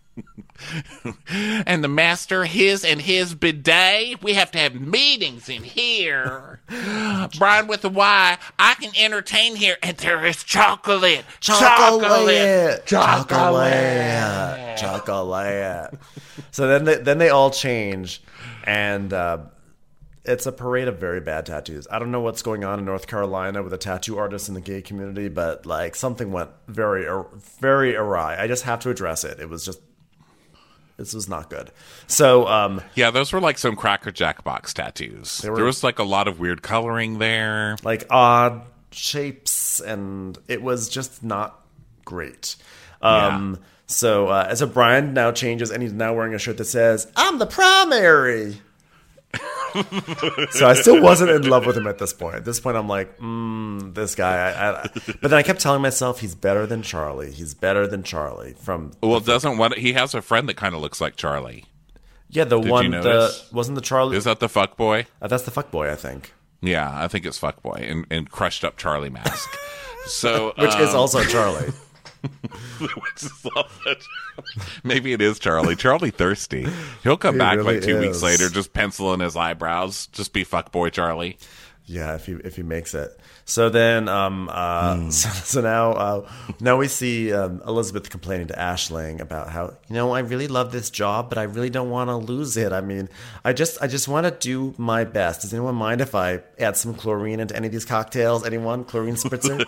And the master, his and his bidet. We have to have meetings in here. Brian with the Y. I can entertain here. And there is chocolate. Chocolate. Chocolate. Chocolate. So then they, then they all change, and uh, it's a parade of very bad tattoos. I don't know what's going on in North Carolina with the tattoo artists in the gay community, but like something went very, very awry. I just have to address it. It was just, this was not good. So, um, Yeah, those were like some Cracker Jack box tattoos. were- There was like a lot of weird coloring there. like odd shapes, and it was just not great. Um, So, uh, so Brian now changes, and he's now wearing a shirt that says, "I'm the primary." So I still wasn't in love with him at this point. At this point, I'm like, mm, this guy. I, I, but then I kept telling myself he's better than Charlie. He's better than Charlie. From Well, doesn't what he has a friend that kind of looks like Charlie. yeah, the Did one you the notice? wasn't the Charlie. Is that the fuck boy? Uh, that's the fuck boy, I think. Yeah, I think it's fuck boy and, and crushed up Charlie mask. So Which is um, also Charlie. which is also, maybe it is Charlie. Charlie thirsty. He'll come He back really like two is. weeks later, just penciling his eyebrows, just be fuck boy Charlie. Yeah, if he if he makes it. So then, um, uh, Hmm. so, so now, uh, now we see um, Elizabeth complaining to Aisling about how, you know, I really love this job, but I really don't want to lose it. I mean, I just I just want to do my best. Does anyone mind if I add some chlorine into any of these cocktails? Anyone? Chlorine spritzer?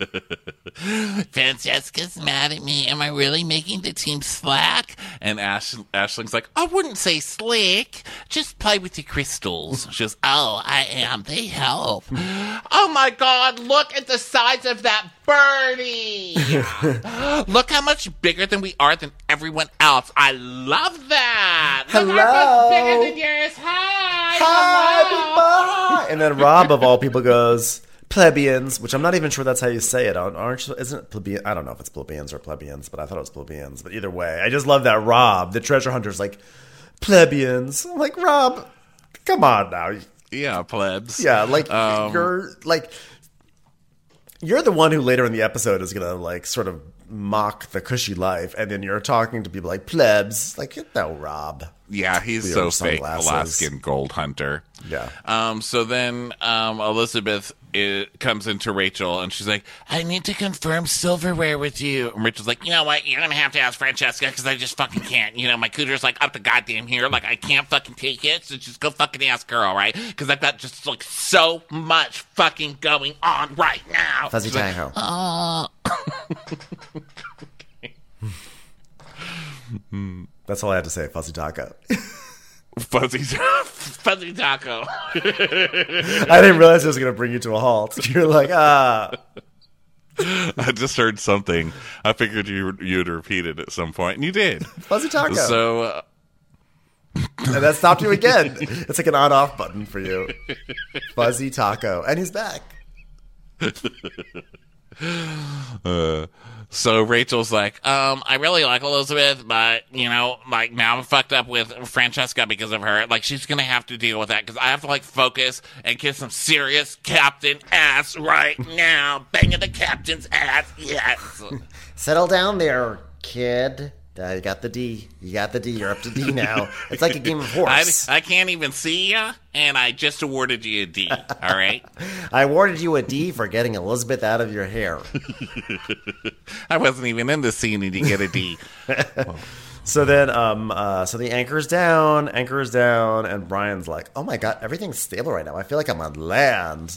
Francesca's mad at me. Am I really making the team slack? And Ash Ashling's like, I wouldn't say slick. Just play with your crystals. She goes, oh, I am. They help. Oh my God, look at the size of that birdie. Look how much bigger than we are than everyone else. I love that. Look, Hello. our boat's bigger than yours. Hi. Hi, Hello. Big Bye. And then Rob, of all people, goes, plebeians, which I'm not even sure that's how you say it. Aren't you, isn't it plebeian? I don't know if it's plebeians or plebeians, but I thought it was plebeians. But either way, I just love that Rob, the treasure hunter's like, plebeians. I'm like, Rob, come on now. yeah, plebs. Yeah, like, Um, you're, like, you're the one who later in the episode is going to, like, sort of mock the cushy life, and then you're talking to people like plebs. Like, no, Rob. Yeah, he's Clear so fake, sunglasses. Alaskan gold hunter. Yeah. Um. So then, um, Elizabeth i comes into Rachel, and she's like, I need to confirm silverware with you. and Rachel's like, You know what? You're going to have to ask Francesca because I just fucking can't. You know, my cooter's like up the goddamn here. Like, I can't fucking take it. So just go fucking ask her, all right? Because I've got just like so much fucking going on right now. Fuzzy Taco. That's all I had to say, Fuzzy Taco. fuzzy. Fuzzy taco. I didn't realize it was going to bring you to a halt. You're like, ah. I just heard something. I figured you you'd repeat it at some point, and you did. Fuzzy Taco. So. Uh, And that stopped you again. It's like an on-off button for you. Fuzzy Taco. And he's back. uh, So Rachel's like, um, I really like Elizabeth, but, you know, like, now I'm fucked up with Francesca because of her. Like, she's gonna have to deal with that because I have to, like, focus and kiss some serious captain ass right now. Banging the captain's ass, yes. Settle down there, kid. Uh, you got the D. You got the D. You're up to D now. It's like a game of I, horse. I can't even see ya, and I just awarded you a D, all right? I awarded you a D for getting Elizabeth out of your hair. I wasn't even in the scene, and you get a D. So then, um, uh, so the anchor's down, anchor's down, and Brian's like, "Oh my god, everything's stable right now. I feel like I'm on land."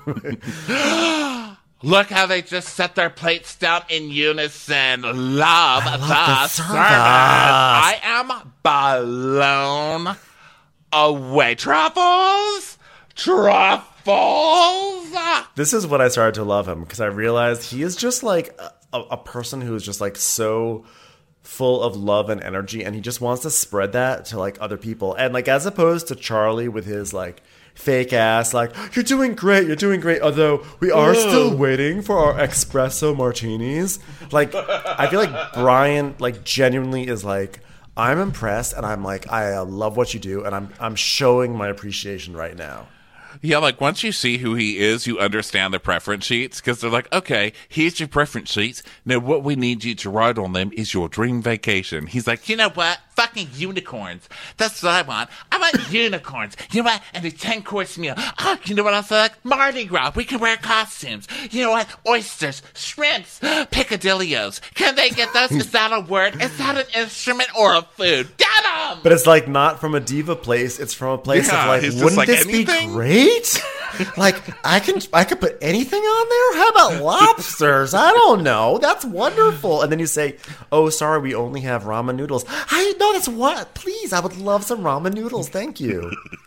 Look how they just set their plates down in unison. Love, the, the service. service. I am blown away. Truffles? Truffles? This is when I started to love him because I realized he is just like a, a person who is just like so full of love and energy, and he just wants to spread that to like other people. And like as opposed to Charlie with his like fake ass, like, you're doing great, you're doing great, although we are still waiting for our espresso martinis. Like, I feel like Brian, like, genuinely is like, I'm impressed, and I'm like, I uh, love what you do, and I'm I'm showing my appreciation right now. Yeah, like once you see who he is, you understand the preference sheets because they're like, okay, here's your preference sheets. Now, what we need you to write on them is your dream vacation. He's like, You know what? Fucking unicorns. That's what I want. I want unicorns. You know what? And a ten-course meal. Oh, you know what else I like? Mardi Gras. We can wear costumes. You know what? Oysters, shrimps, picadillos. Can they get those? Is that a word? Is that an instrument or a food? Get 'em! But it's like not from a diva place; it's from a place Yeah, of like, he's just wouldn't like, this anything? be great? Like, I can I could put anything on there. How about lobsters? I don't know. That's wonderful. And then you say, "Oh, sorry, we only have ramen noodles." I know that's what. Please, I would love some ramen noodles. Thank you.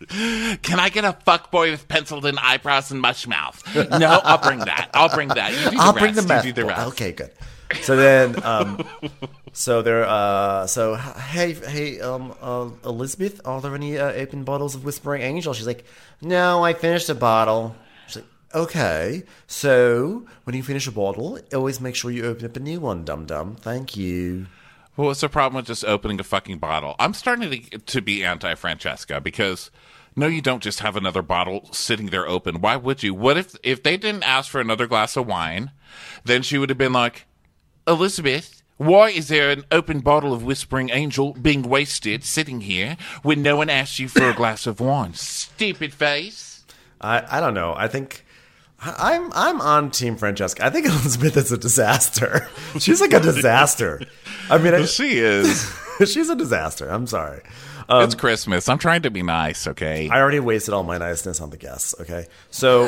Can I get a fuckboy with penciled in eyebrows and mush mouth? No, I'll bring that. I'll bring that. You do the I'll rest. bring the You meth. do the rest. Okay, good. So then, um, so there, uh, so hey, hey, um, uh, Elizabeth, are there any uh, open bottles of Whispering Angel? She's like, no, I finished a bottle. She's like, okay, so when you finish a bottle, always make sure you open up a new one, dum dum. Thank you. Well, what's the problem with just opening a fucking bottle? I'm starting to, to be anti-Francesca because no, you don't just have another bottle sitting there open. Why would you? What if if they didn't ask for another glass of wine? Then she would have been like, Elizabeth, why is there an open bottle of Whispering Angel being wasted sitting here when no one asked you for a glass of wine? Stupid face. I, I don't know. I think I- I'm I'm on Team Francesca. I think Elizabeth is a disaster. She's like a disaster. I mean, I, She is. she's a disaster. I'm sorry. Um, It's Christmas. I'm trying to be nice, okay? I already wasted all my niceness on the guests. Okay, so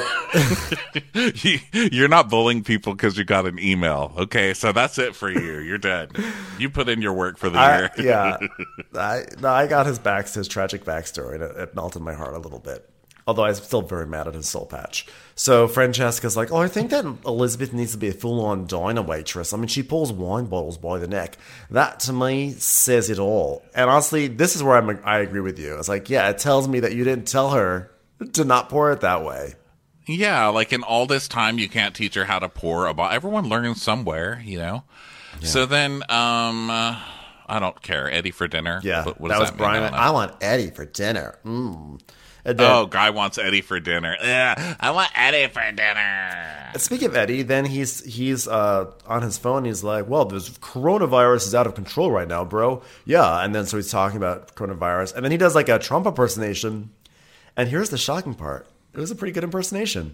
You- You're not bullying people because you got an email, okay? So that's it for you. You're done. You put in your work for the I, year. yeah, I no, I got his back his tragic backstory, and it, it melted my heart a little bit. Although I'm still very mad at his soul patch. So Francesca's like, oh, I think that Elizabeth needs to be a full-on diner waitress. I mean, she pulls wine bottles by the neck. That, to me, says it all. And honestly, this is where I'm, I agree with you. It's like, yeah, it tells me that you didn't tell her to not pour it that way. Yeah, like in all this time, you can't teach her how to pour a bottle. Everyone learns somewhere, you know? So then, um, uh, I don't care. Eddie for dinner? Yeah, What, what that does was that mean? I Brian. don't know. I, want Eddie for dinner. Mm. And then, Oh, guy wants Eddie for dinner. Yeah, I want Eddie for dinner. Speaking of Eddie, then he's he's uh, on his phone. He's like, "Well, this coronavirus is out of control right now, bro." Yeah, and then so he's talking about coronavirus, and then he does like a Trump impersonation. And here's the shocking part: it was a pretty good impersonation.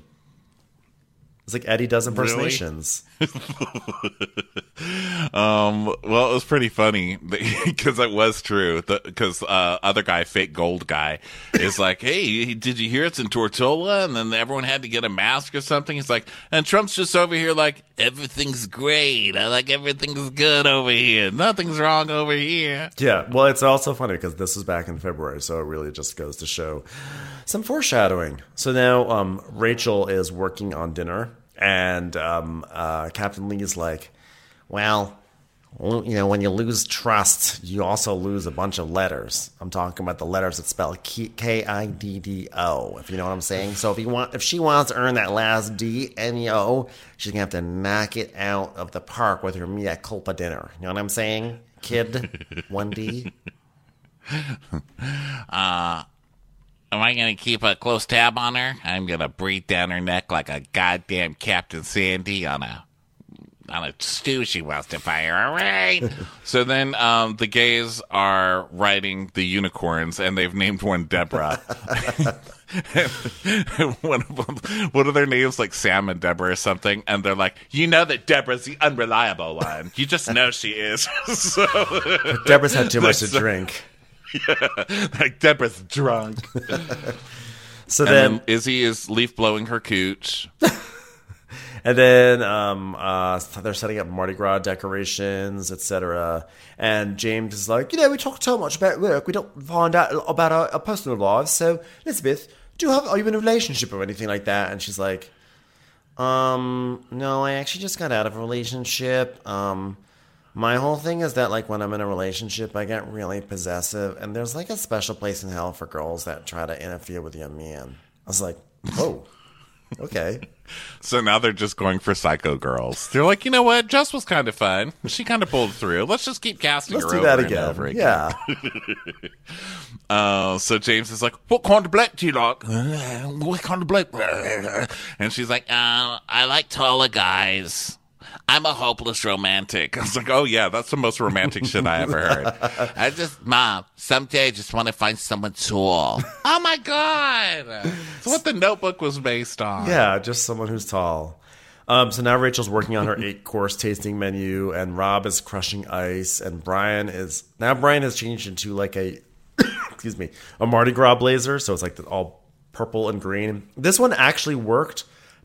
It's like Eddie does impersonations. Um, well, it was pretty funny because it was true. Because uh, other guy, fake gold guy, is like, "Hey, did you hear it's in Tortola?" And then everyone had to get a mask or something. He's like, and Trump's just over here like, "Everything's great. I like everything's good over here. Nothing's wrong over here." Yeah, well, it's also funny because this was back in February, so it really just goes to show some foreshadowing. So now um, Rachel is working on dinner, and um, uh, Captain Lee is like, well, you know, when you lose trust, you also lose a bunch of letters. I'm talking about the letters that spell K I D D O, if you know what I'm saying. So if you want, if she wants to earn that last D, N E O, she's going to have to knock it out of the park with her mea culpa dinner. You know what I'm saying, kid? one D? Am I going to keep a close tab on her? I'm going to breathe down her neck like a goddamn Captain Sandy on a on a stew she wants to fire. All right. So then um, the gays are riding the unicorns, and they've named one Deborah. one of them, what are their names? Like Sam and Deborah or something. And they're like, you know that Deborah's the unreliable one. You just know she is. So Deborah's had too much to So- drink. yeah, like Deborah's drunk. So And then, then Izzy is leaf blowing her cooch. and then um, uh, they're setting up Mardi Gras decorations, et cetera. And James is like, you know, we talk so much about work, we don't find out about our, our personal lives. So, Elizabeth, do you have are you in a relationship or anything like that? And she's like, um, no, I actually just got out of a relationship. Um, my whole thing is that, like, when I'm in a relationship, I get really possessive, and there's like a special place in hell for girls that try to interfere with your man. I was like, oh, okay. So now they're just going for psycho girls. They're like, you know what? Jess was kind of fun. She kind of pulled through. Let's just keep casting Let's her do over that and again. over again. Yeah. Uh, so James is like, what kind of black do you like? Uh, what kind of black? And she's like, Uh, I like taller guys. I'm a hopeless romantic. I was like, oh yeah, that's the most romantic shit I ever heard. I just, Mom, someday I just want to find someone tall. Oh my god! That's what the Notebook was based on. Yeah, just someone who's tall. Um, so now Rachel's working on her eight-course tasting menu, and Rob is crushing ice, and Brian is now Brian has changed into like a excuse me a Mardi Gras blazer, so it's like the, all purple and green. This one actually worked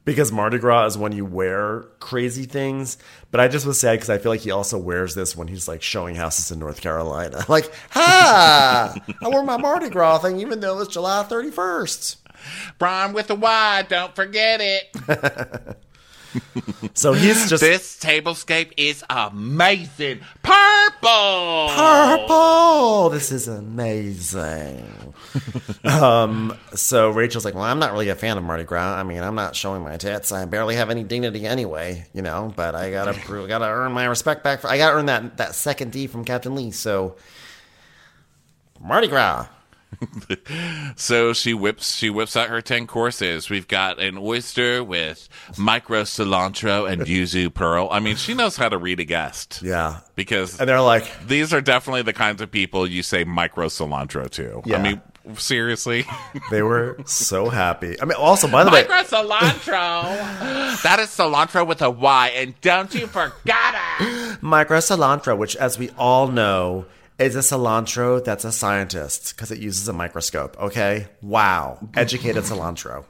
because Mardi Gras is when you wear crazy things. But I just was sad because I feel like he also wears this when he's like showing houses in North Carolina. Like, ha! I wore my Mardi Gras thing even though it's July thirty-first. Brian with a Y, don't forget it. So he's just This tablescape is amazing. Purple. purple. This is amazing. um. So Rachel's like, well, I'm not really a fan of Mardi Gras. I mean, I'm not showing my tits. I barely have any dignity anyway, you know. But I gotta prove, gotta earn my respect back. For, I gotta earn that that second D from Captain Lee. So Mardi Gras. So she whips she whips out her ten courses. We've got an oyster with micro cilantro and yuzu pearl. I mean, she knows how to read a guest. Yeah. Because And they're like, these are definitely the kinds of people you say micro cilantro to. Yeah. I mean, seriously. they were so happy. I mean, also, by the way, Micro cilantro. That is cilantro with a Y, and don't you forget it. micro cilantro, which, as we all know, is a cilantro that's a scientist because it uses a microscope. Okay, wow, educated cilantro.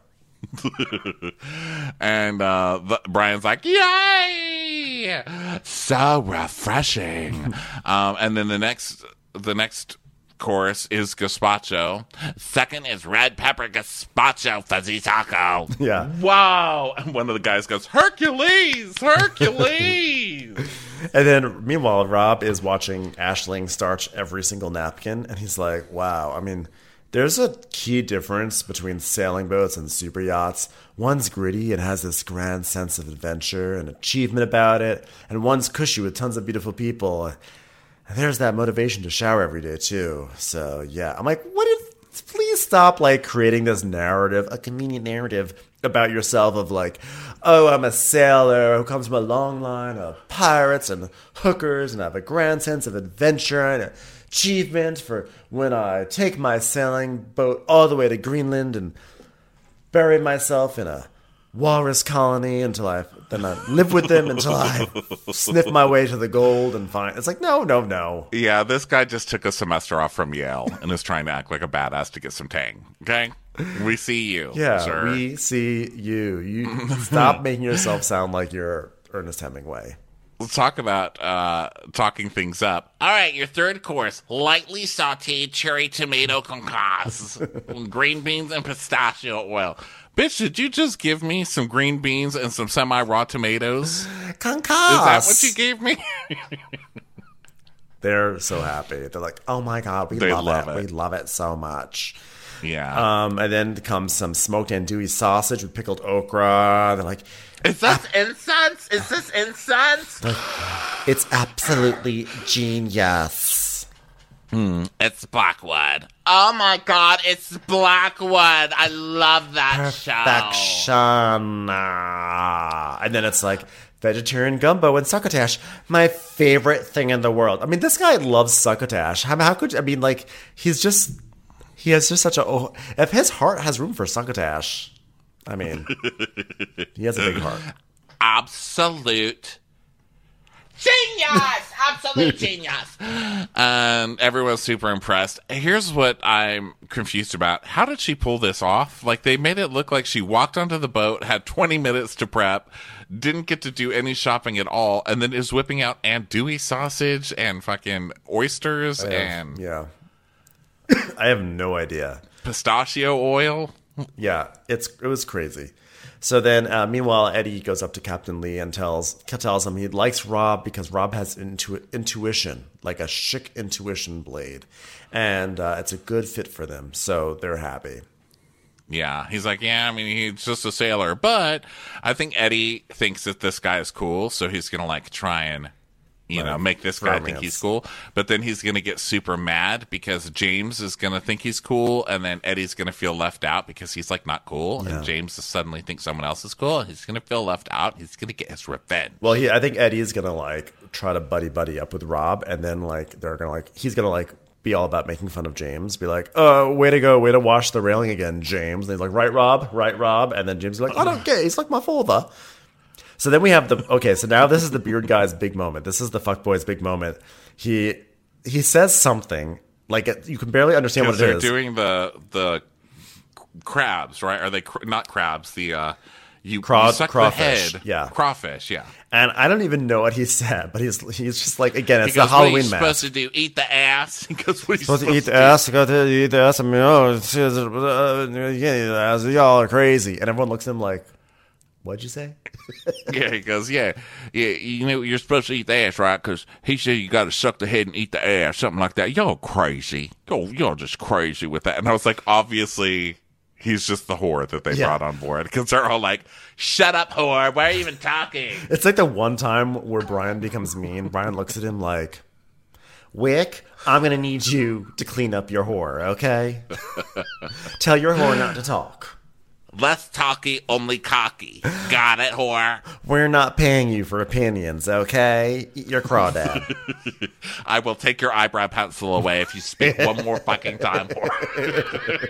And uh, the, Brian's like, yay! So refreshing. um, and then the next the next course is gazpacho. Second is red pepper gazpacho fuzzy taco. Yeah. Wow! And one of the guys goes, Hercules! Hercules! And then, meanwhile, Rob is watching Aisling starch every single napkin, and he's like, wow, I mean, there's a key difference between sailing boats and super yachts. One's gritty and has this grand sense of adventure and achievement about it, and one's cushy with tons of beautiful people. And there's that motivation to shower every day, too. So, yeah, I'm like, what if, please stop, like, creating this narrative, a convenient narrative about yourself of like, oh, I'm a sailor who comes from a long line of pirates and hookers, and I have a grand sense of adventure and achievement for when I take my sailing boat all the way to Greenland and bury myself in a walrus colony until I then I live with them until I sniff my way to the gold and find. It's like, no, no, no. Yeah, this guy just took a semester off from Yale and is trying to act like a badass to get some tang. Okay? We see you, Yeah, sir. we see you. You stop making yourself sound like you're Ernest Hemingway. Let's talk about uh, talking things up. All right, your third course, lightly sauteed cherry tomato concasse, green beans and pistachio oil. Bitch, did you just give me some green beans and some semi-raw tomatoes? Concasse. Is that what you gave me? They're so happy. They're like, oh my God, we They love, love it. it. We love it so much. Yeah. Um, and then comes some smoked andouille sausage with pickled okra. They're like, Is this incense? Is this incense? it's absolutely genius. It's Blackwood. Oh my God, it's Blackwood. I love that show. Perfection. Ah. And then it's like, vegetarian gumbo and succotash, my favorite thing in the world. I mean, this guy loves succotash. How, how could you, I mean, like, he's just, he has just such a, oh, if his heart has room for succotash, I mean, he has a big heart. Absolute genius! Absolute genius! And everyone's super impressed. Here's what I'm confused about. How did she pull this off? Like, they made it look like she walked onto the boat, had twenty minutes to prep, didn't get to do any shopping at all, and then is whipping out andouille sausage and fucking oysters and Yeah. I have no idea. pistachio oil. Yeah, it's it was crazy. So then, uh, meanwhile, Eddie goes up to Captain Lee and tells tells him he likes Rob because Rob has intu- intuition, like a chic intuition blade, and uh, it's a good fit for them. So they're happy. Yeah, he's like, yeah, I mean, he's just a sailor. But I think Eddie thinks that this guy is cool, so he's going to, like, try and, you know, make this guy think romance. he's cool. But then he's going to get super mad because James is going to think he's cool, and then Eddie's going to feel left out because he's, like, not cool. Yeah. And James suddenly thinks someone else is cool, and he's going to feel left out. He's going to get his revenge. Well, he, I think Eddie's gonna like try to buddy buddy up with Rob, and then like they're gonna like he's gonna like be all about making fun of James, be like, "Oh, way to go, way to wash the railing again, James." And he's like, "Right, Rob, right, Rob," and then James is like, "I don't care, he's like my father." So then we have the okay. So now this is the beard guy's big moment. This is the fuckboy's big moment. He he says something like it, you can barely understand what Because it they're is. doing the the crabs, right? Are they cr- not crabs? The uh, You, Craw- you suck crawfish, the head. yeah. Crawfish, yeah. And I don't even know what he said, but he's he's just like, again, it's He goes, the Halloween what are you mask. supposed to do? Eat the ass? He goes, what are you Supposed supposed, to eat to the ass, got to eat the ass. I mean, oh, it's just, uh, yeah, y'all are crazy. And everyone looks at him like, what'd you say? Yeah, he goes, yeah, yeah. You know, you're supposed to eat the ass, right? Because he said you got to suck the head and eat the ass, something like that. Y'all crazy. Y'all, y'all just crazy with that. And I was like, obviously, he's just the whore that they Yeah. brought on board. Because they're all like, Shut up, whore. Why are you even talking? It's like the one time where Brian becomes mean. Brian looks at him like, Wick, I'm going to need you to clean up your whore, okay? Tell your whore not to talk. Less talky, only cocky. Got it, whore? We're not paying you for opinions, okay? Eat your crawdad. I will take your eyebrow pencil away if you speak one more fucking time, whore.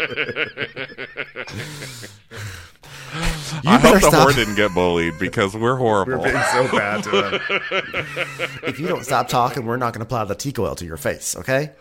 You I better hope the stop. whore didn't get bullied because we're horrible. We're being so bad to him. If you don't stop talking, we're not going to apply the teak oil to your face, okay?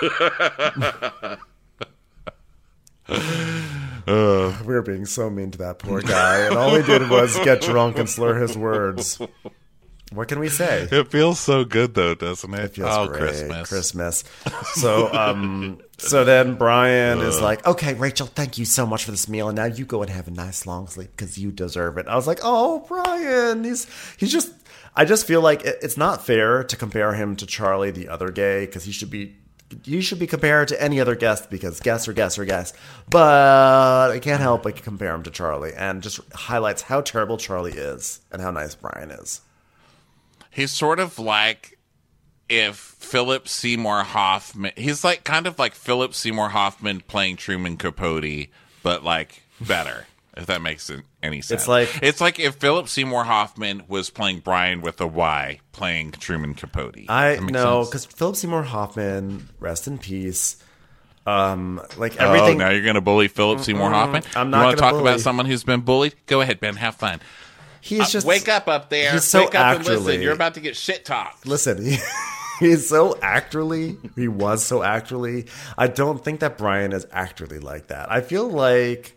Uh, we were being so mean to that poor guy, and all he did was get drunk and slur his words. What can we say? It feels so good, though, doesn't it? It feels oh, great. Christmas. Christmas. So, um, so then Brian is like, "Okay, Rachel, thank you so much for this meal, and now you go and have a nice long sleep because you deserve it." I was like, "Oh, Brian, he's he's just." I just feel like it, it's not fair to compare him to Charlie, the other gay, because he should be. You should be compared to any other guest because guests are guests are guests. But I can't help but compare him to Charlie, and just highlights how terrible Charlie is and how nice Brian is. He's sort of like if Philip Seymour Hoffman. He's like kind of like Philip Seymour Hoffman playing Truman Capote, but like better. If that makes any sense. It's like- it's like if Philip Seymour Hoffman was playing Brian with a Y, playing Truman Capote. I That makes know sense? because Philip Seymour Hoffman, rest in peace. Um, like Oh, everything. now you're going to bully Philip Seymour Hoffman? I'm not You want gonna to talk bully. about someone who's been bullied? Go ahead, Ben. Have fun. he's Uh, just wake up up there. He's so Wake up and actorly- listen. You're about to get shit talked. Listen, he, he's so actorly. He was so actorly. I don't think that Brian is actorly like that. I feel like,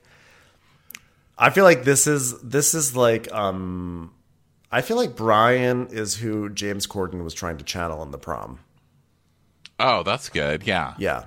I feel like this is this is like, um, I feel like Brian is who James Corden was trying to channel in The Prom. Oh, that's good. Yeah. Yeah.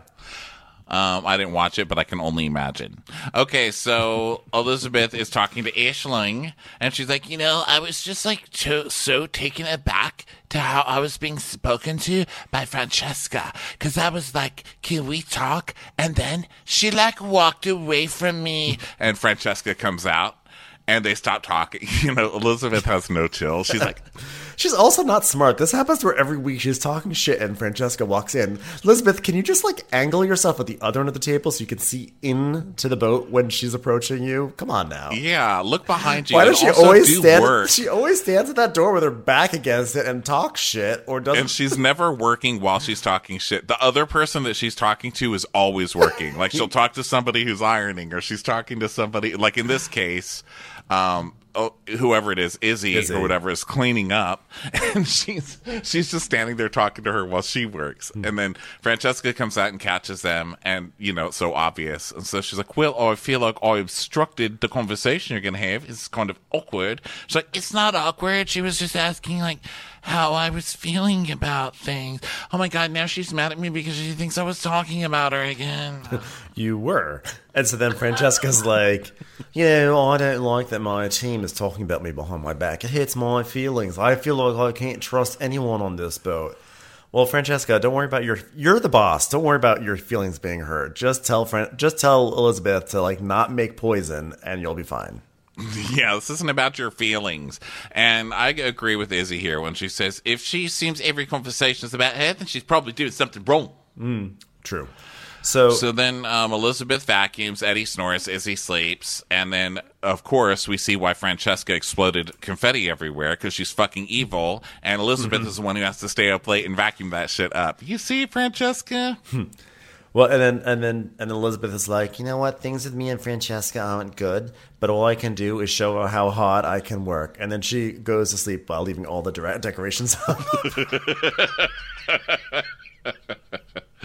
Um, I didn't watch it, but I can only imagine. Okay, so Elizabeth is talking to Aisling, and she's like, You know, I was just like so, so taken aback to how I was being spoken to by Francesca. Because I was like, can we talk? And then she like walked away from me. and Francesca comes out, and they stop talking. You know, Elizabeth has no chill. She's like, She's also not smart. This happens where every week she's talking shit and Francesca walks in. Elizabeth, can you just like angle yourself at the other end of the table so you can see into the boat when she's approaching you? Come on now. yeah, look behind you. Why and does she also always do stand? work. She always stands at that door with her back against it and talks shit, or doesn't. And she's never working while she's talking shit. The other person that she's talking to is always working. Like she'll talk to somebody who's ironing, or she's talking to somebody. Like in this case, um, oh, whoever it is, Izzy, Izzy. or whatever, is cleaning up, and she's she's just standing there talking to her while she works. Hmm. And then Francesca comes out and catches them, and you know, it's so obvious. And so she's like, "Well, I feel like I obstructed the conversation you're gonna have. It's kind of awkward." She's like, It's not awkward. She was just asking like how I was feeling about things. Oh my God, now she's mad at me because she thinks I was talking about her again. You were. And so then Francesca's like, you know, I don't like that my team is talking about me behind my back. It hurts my feelings. I feel like I can't trust anyone on this boat. Well, Francesca, don't worry about your. You're the boss. Don't worry about your feelings being hurt. Just tell Fran, just tell Elizabeth to like not make poison, and you'll be fine. Yeah, this isn't about your feelings. And I agree with Izzy here when she says, if she seems every conversation is about her, then she's probably doing something wrong. True. So, So then um, Elizabeth vacuums, Eddie snores, Izzy sleeps, and then, of course, we see why Francesca exploded confetti everywhere, because she's fucking evil, and Elizabeth is the one who has to stay up late and vacuum that shit up. You see, Francesca? well, and then and then and then Elizabeth is like, you know what? Things with me and Francesca aren't good, but all I can do is show her how hard I can work. And then she goes to sleep while leaving all the dire- decorations up.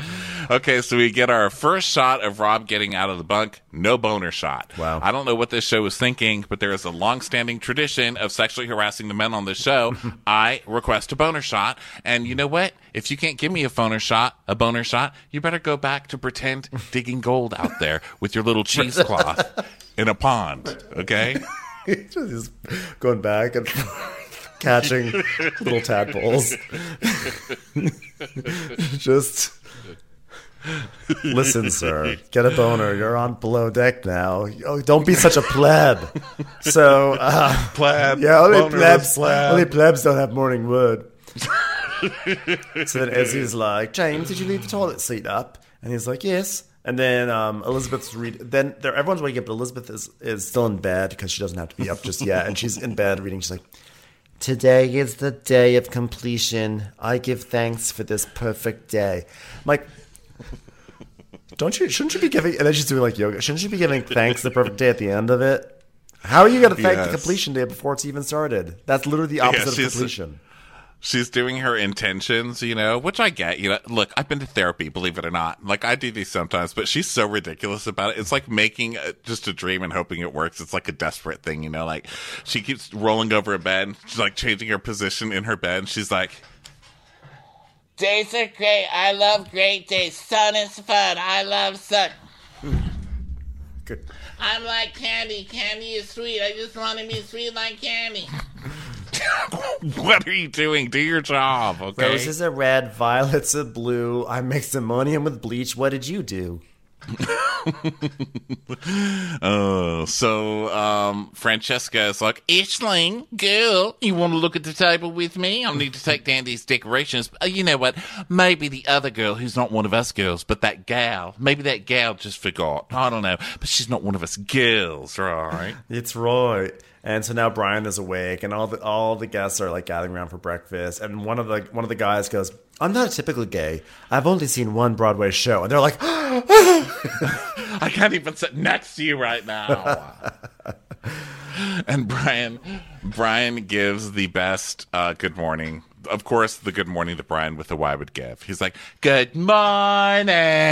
Okay, so we get our first shot of Rob getting out of the bunk. No boner shot. Wow. I don't know what this show was thinking, but there is a long-standing tradition of sexually harassing the men on this show. I request a boner shot, and you know what? If you can't give me a boner shot, a boner shot, you better go back to pretend digging gold out there with your little cheesecloth in a pond. Okay. Just going back and catching little tadpoles. Just listen, sir. Get a boner. You're on below deck now. Oh, don't be such a pleb. So, uh, Pleb. yeah, only bonerless plebs. pleb. Only plebs don't have morning wood. So then Izzy's like, James, did you leave the toilet seat up? And he's like, yes. And then um, Elizabeth's read. Then there, everyone's waking up, but Elizabeth is, is still in bed because she doesn't have to be up just yet. And she's in bed reading. She's like, today is the day of completion. I give thanks for this perfect day. I'm like, don't you? Shouldn't you be giving? And then she's doing like yoga. Shouldn't you be giving thanks the perfect day at the end of it? How are you going to thank Yes. the completion day before it's even started? That's literally the opposite of she's- completion. She's doing her intentions, you know, which I get. You know, look, I've been to therapy, believe it or not. Like, I do these sometimes, but she's so ridiculous about it. It's like making a, just a dream and hoping it works. It's like a desperate thing, you know. Like, she keeps rolling over a bed. She's like changing her position in her bed. She's like, Days are great. I love great days. Sun is fun. I love sun. Good. I'm like candy. Candy is sweet. I just want to be sweet like candy. what are you doing? Do your job, okay? Roses are red, violets are blue. I mixed ammonium with bleach. What did you do? Oh, so um, Francesca is like, Ishling, girl, you want to look at the table with me? I'll need to take down these decorations. Uh, you know what? Maybe the other girl who's not one of us girls, but that gal, maybe that gal just forgot. I don't know, but she's not one of us girls, right? It's right. And so now Brian is awake, and all the all the guests are like gathering around for breakfast. And one of the one of the guys goes, "I'm not typically gay. I've only seen one Broadway show." And they're like, I can't even sit next to you right now. And Brian, Brian gives the best uh, good morning. Of course, the good morning that Brian with the Y would give. He's like, "Good morning."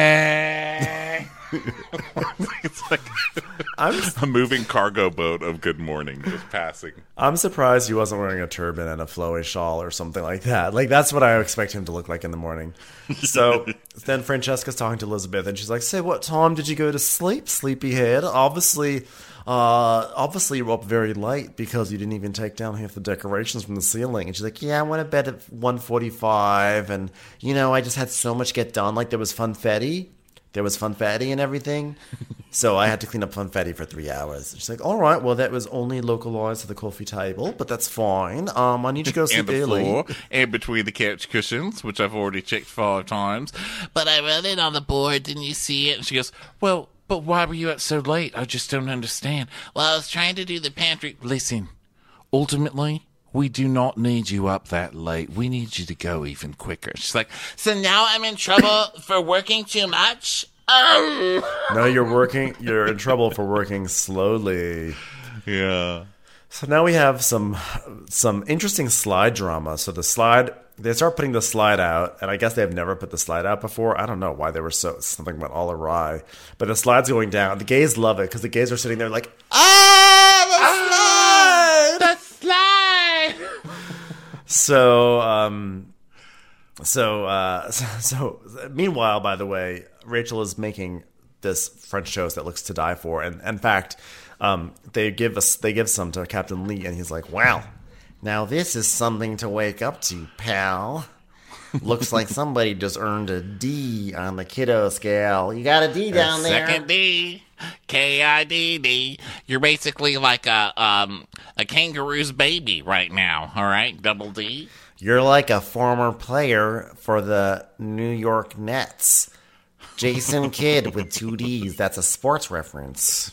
It's like I'm a moving cargo boat of good morning just passing. I'm surprised he wasn't wearing a turban and a flowy shawl or something like that. Like, that's what I expect him to look like in the morning. So then Francesca's talking to Elizabeth, and she's like, "Say, what time did you go to sleep, sleepyhead? Obviously, uh, obviously you're up very late because you didn't even take down half the decorations from the ceiling." And she's like, "Yeah, I went to bed at one forty-five, and, you know, I just had so much get done. Like, there was funfetti. There was funfetti and everything. So I had to clean up funfetti for three hours." She's like, "All right, well, that was only localized to the coffee table, but that's fine. Um, I need you to go sleep And the early." floor, and between the couch cushions, which I've already checked five times. But I wrote it on the board. Didn't you see it? And she goes, "Well, but why were you up so late? I just don't understand." Well, I was trying to do the pantry. Listen, ultimately, we do not need you up that late. We need you to go even quicker. She's like, So now I'm in trouble for working too much? Oh. No, you're working. You're in trouble for working slowly. yeah. So now we have some some interesting slide drama. So the slide, they start putting the slide out, and I guess they've never put the slide out before. I don't know why they were so something went all awry, but the slide's going down. The gays love it because the gays are sitting there like, ah, the slide, The slide! So, um, so, uh, so, so, meanwhile, by the way, Rachel is making this French toast that looks to die for, and in fact, um, they give us they give some to Captain Lee, and he's like, "Wow, now this is something to wake up to, pal. Looks like somebody just earned a D on the kiddo scale. You got a D down there." Second D. K I D D. You're basically like a, um, a kangaroo's baby right now, all right? Double D. You're like a former player for the New York Nets. Jason Kidd with two Ds. That's a sports reference.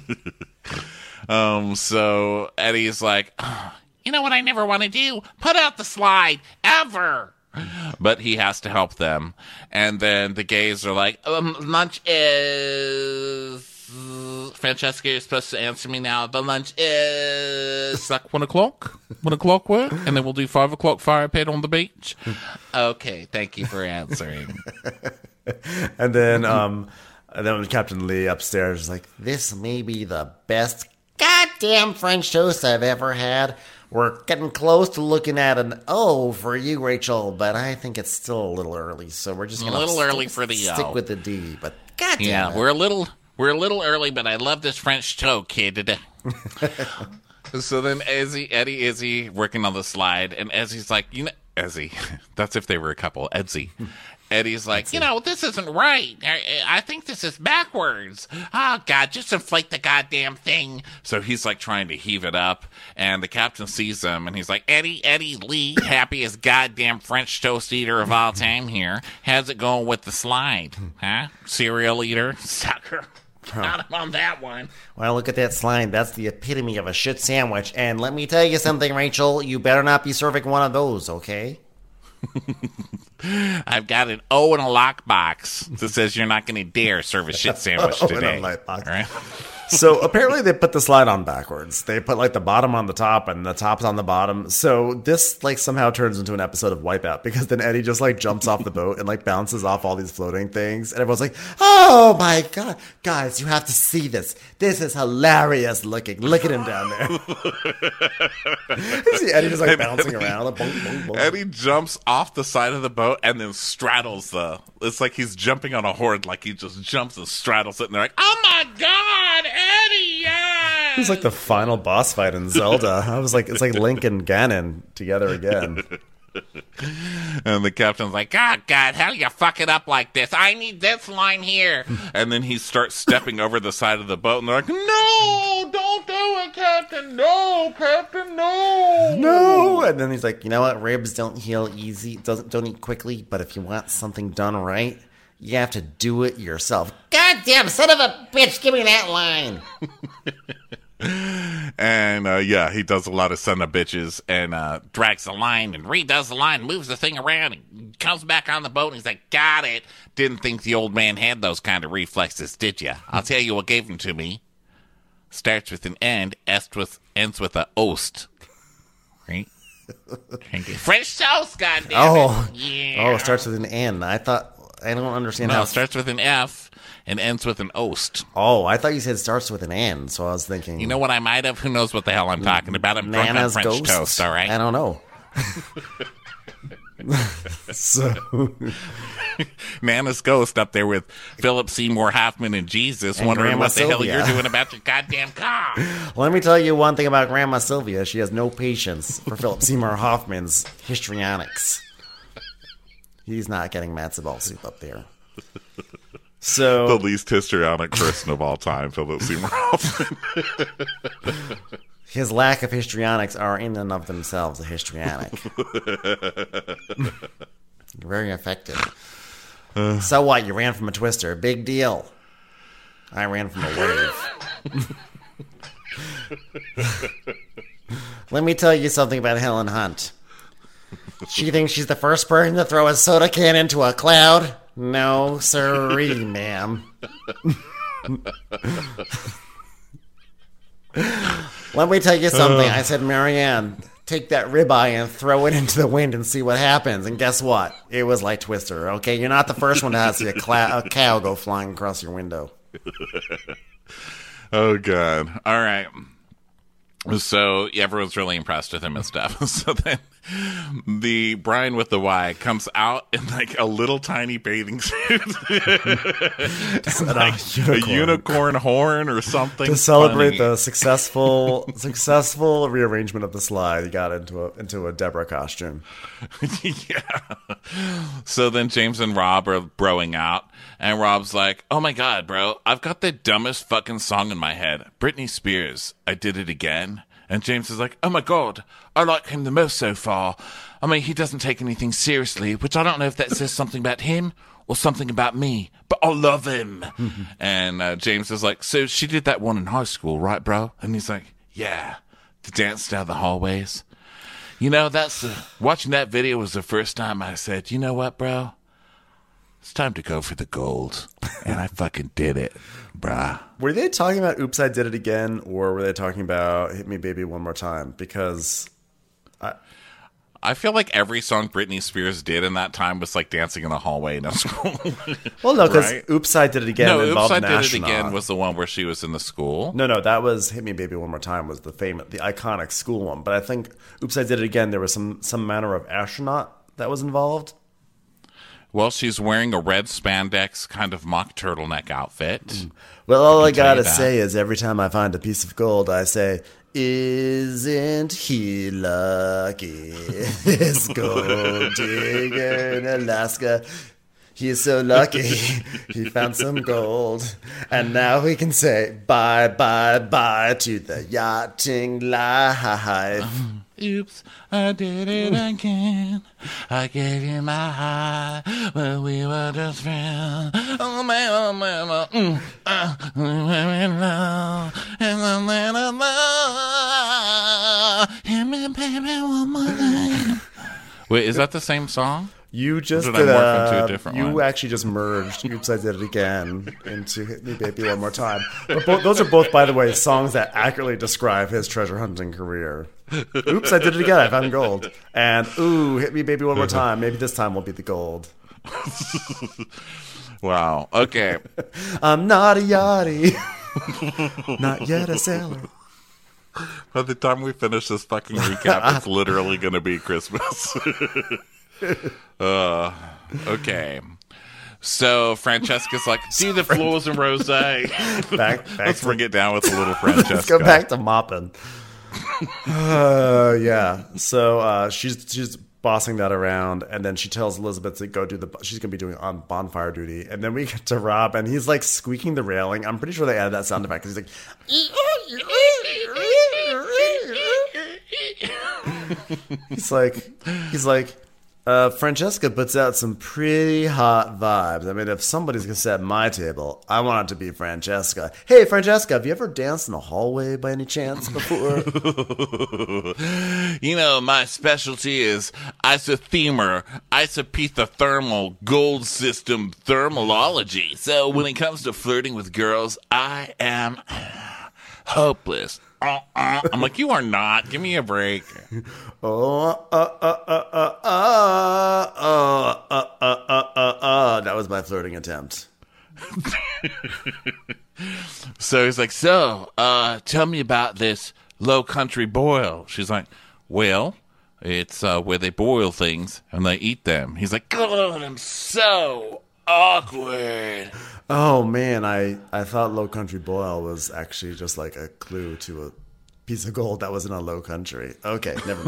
Um, so Eddie's like, Oh, you know what I never want to do? Put out the slide. Ever. but he has to help them. And then the gays are like, Um, lunch is... Francesca, you're supposed to answer me now. The lunch is... it's like one o'clock? One o'clock work? And then we'll do five o'clock fire pit on the beach? Okay, thank you for answering. And then, um, and then Captain Lee upstairs is like, this may be the best goddamn French toast I've ever had. We're getting close to looking at an O for you, Rachel, but I think it's still a little early. So we're just A gonna little st- early for the stick O. with the D. But goddamn, Yeah, it. we're a little we're a little early, but I love this French toast, kid. So then Ezzy, Eddie, Izzy working on the slide, and Ezzy's like, you know, Ezzy, that's if they were a couple, Edsy. Eddie's like, You know, this isn't right. I, I think this is backwards. Oh, God, just inflate the goddamn thing. so he's like trying to heave it up, and the captain sees him, and he's like, Eddie, Eddie Lee, happiest goddamn French toast eater of all time here. How's it going with the slide? Huh? Cereal eater? Sucker. Not him on that one. Well, look at that slide. That's the epitome of a shit sandwich. And let me tell you something, Rachel. You better not be serving one of those, okay? I've got an O in a lockbox that says you're not going to dare serve a shit sandwich O in a today. lockbox. All right? So apparently they put the slide on backwards. They put like the bottom on the top and the top's on the bottom. So this like somehow turns into an episode of Wipeout because then Eddie just like jumps off the boat and like bounces off all these floating things. And everyone's like, oh my God, guys, you have to see this. This is hilarious looking. Look at him down there. You see Eddie just like bouncing around. Like, boom, boom, boom. Eddie jumps off the side of the boat and then straddles the. It's like he's jumping on a horde, like he just jumps and straddles it, and they're like, Oh my God, Eddie! Yes! It was like the final boss fight in Zelda. I was like, it's like Link and Ganon together again. and the captain's like, God, God, how do you fuck it up like this? I need this line here. and then he starts stepping over the side of the boat, and they're like, no, don't do it, Captain, no, Captain, no. No, and then he's like, you know what? Ribs don't heal easy, doesn't don't eat quickly. But if you want something done right, you have to do it yourself. Goddamn son of a bitch! Give me that line. And uh, yeah, he does a lot of son of bitches, and uh, Drags the line and redoes the line, moves the thing around, and comes back on the boat, and he's like, got it. Didn't think the old man had those kind of reflexes, did ya? I'll tell you what gave them to me. Starts with an end, ends with, ends with a oast. Right? French toast, goddammit. Oh, Yeah. oh, it starts with an N. I thought I don't understand No, how. it starts with an F and ends with an oast. Oh, I thought you said it starts with an N. So I was thinking, You know what I might have? Who knows what the hell I'm talking about? I'm drunk on Nana's French ghost. toast, all right? I don't know. So Nana's ghost up there with Philip Seymour Hoffman and Jesus, And wondering Grandma what the hell Sylvia. you're doing about your goddamn car. let me tell you one thing about Grandma Sylvia. She has no patience for Philip Seymour Hoffman's histrionics. He's not getting matzo ball soup up there. So the least histrionic person of all time, Philip Seymour Hoffman. his lack of histrionics are in and of themselves a histrionic. Very effective. Uh. So what? You ran from a twister. Big deal. I ran from a wave. Let me tell you something about Helen Hunt. She thinks she's the first person to throw a soda can into a cloud. No, sirree, ma'am. Let me tell you something. I said, Marianne, take that ribeye and throw it into the wind and see what happens. And guess what? It was like Twister, okay? You're not the first one to see a, cla- a cow go flying across your window. Oh, God. All right. So everyone's really impressed with him and stuff. So then the Brian with the Y comes out in like a little tiny bathing suit. like a unicorn. unicorn horn or something. To celebrate funny. the successful successful rearrangement of the slide, he got into a into a Deborah costume. Yeah. So then James and Rob are broing out, and Rob's like, oh my God, bro, I've got the dumbest fucking song in my head. Britney Spears, I Did It Again. And James is like, oh my God, I like him the most so far. I mean, he doesn't take anything seriously, which I don't know if that says something about him or something about me, but I love him. And uh, James is like, so she did that one in high school, right, bro? And he's like, yeah, to dance down the hallways. You know, that's uh, watching that video was the first time I said, you know what, bro? It's time to go for the gold. And I fucking did it, bruh. Were they talking about Oops, I Did It Again, or were they talking about Hit Me Baby One More Time? Because I, I feel like every song Britney Spears did in that time was like dancing in the hallway in a school. Well, no, because Right? Oops, I Did It Again no, Oops, involved I Did It Nashonaut. Again was the one where she was in the school. No, no, that was Hit Me Baby One More Time was the famous, the iconic school one. But I think Oops, I Did It Again, there was some, some manner of astronaut that was involved. Well, she's wearing a red spandex kind of mock turtleneck outfit. Well, all I, can tell you gotta that. say is every time I find a piece of gold, I say, isn't he lucky? This gold digger in Alaska. He's so lucky he found some gold. And now we can say bye, bye, bye to the yachting life. Oops, I did it again. I gave you my heart, but we were just friends. Oh, man, oh, man, oh, mm, uh, we were in love, and a little love. Hit me, baby, one more time. Wait, is that the same song? You just Or did I did morph into a, a different you one? actually just merged Oops, I Did It Again into Hit Me Baby One More Time. But both, those are both, by the way, songs that accurately describe his treasure hunting career. Oops, I Did It Again. I found gold. And ooh, Hit Me Baby One More Time. Maybe this time will be the gold. Wow. Okay. I'm not a yachty. Not yet a sailor. By the time we finish this fucking recap, it's literally going to be Christmas. uh, okay. So Francesca's like, see the floors in rosé. Back, back Let's to, bring it down with a little Francesca. let's go back to mopping. Uh, yeah. So uh, she's she's bossing that around, and then she tells Elizabeth to go do the. She's gonna be doing on bonfire duty, and then we get to Rob, and he's like squeaking the railing. I'm pretty sure they added that sound effect because he's like. He's like, he's like, uh, Francesca puts out some pretty hot vibes. I mean, if somebody's gonna sit at my table, I want it to be Francesca. Hey, Francesca, have you ever danced in a hallway by any chance before? You know, my specialty is isothermal, isopetothermal gold system thermalology. So when it comes to flirting with girls, I am hopeless. Uh, uh. I'm like, you are not. Give me a break. Oh, uh, uh, uh, uh, uh, uh, uh, uh, uh, uh, uh, uh. That was my flirting attempt. So he's like, so, uh, tell me about this low country boil. She's like, well, it's uh, where they boil things and they eat them. He's like, God, I'm so awkward. Oh man, I, I thought Low Country Boil was actually just like a clue to a piece of gold that was in a low country. Okay, never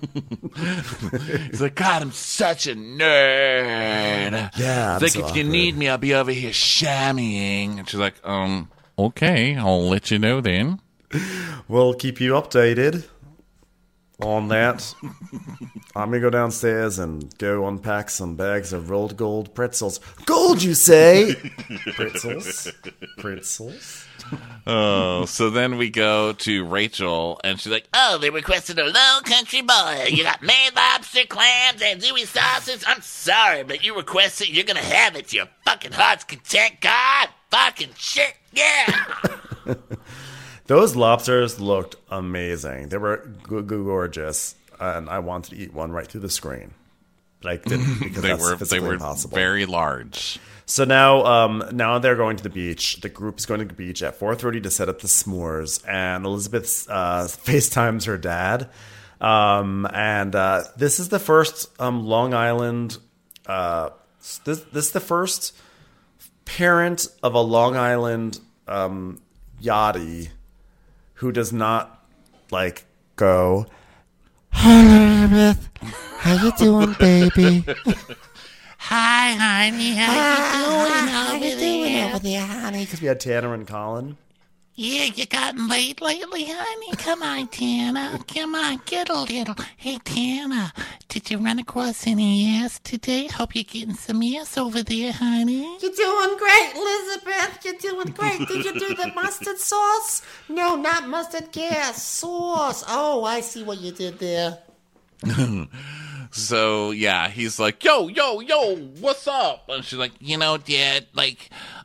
mind. He's like, God, I'm such a nerd. Yeah, I'm It's like, so if you awkward. need me, I'll be over here shammying. And she's like, um, okay, I'll let you know then. We'll keep you updated on that. I'm gonna go downstairs and go unpack some bags of rolled gold pretzels. Gold, you say? Pretzels? Pretzels? Oh, so then we go to Rachel, and she's like, Oh, they requested a low country boil. You got Maine lobster, clams, and zooey sauces. I'm sorry, but you requested, you're gonna have it to your fucking heart's content. God fucking shit, yeah. Those lobsters looked amazing. They were g- g- gorgeous, and I wanted to eat one right through the screen, but I didn't because they that's were they physically were impossible. very large. So now, um, now they're going to the beach. The group is going to the beach at four thirty to set up the s'mores, and Elizabeth uh, FaceTimes her dad. Um, and uh, this is the first um, Long Island. Uh, this this is the first parent of a Long Island um, yachty who does not like go. Hi, Elizabeth. How you doing, baby? Hi, honey. How you doing over there? there, honey? Because we had Tanner and Colin. Yeah, you gotten late lately, honey? Come on, Tana. Come on, get a little. Hey, Tana, did you run across any ass today? Hope you're getting some ass over there, honey. You're doing great, Elizabeth. You're doing great. Did you do the mustard sauce? No, not mustard gas. Sauce. Oh, I see what you did there. So yeah, he's like, yo, yo, yo, what's up? And she's like, you know, Dad, like,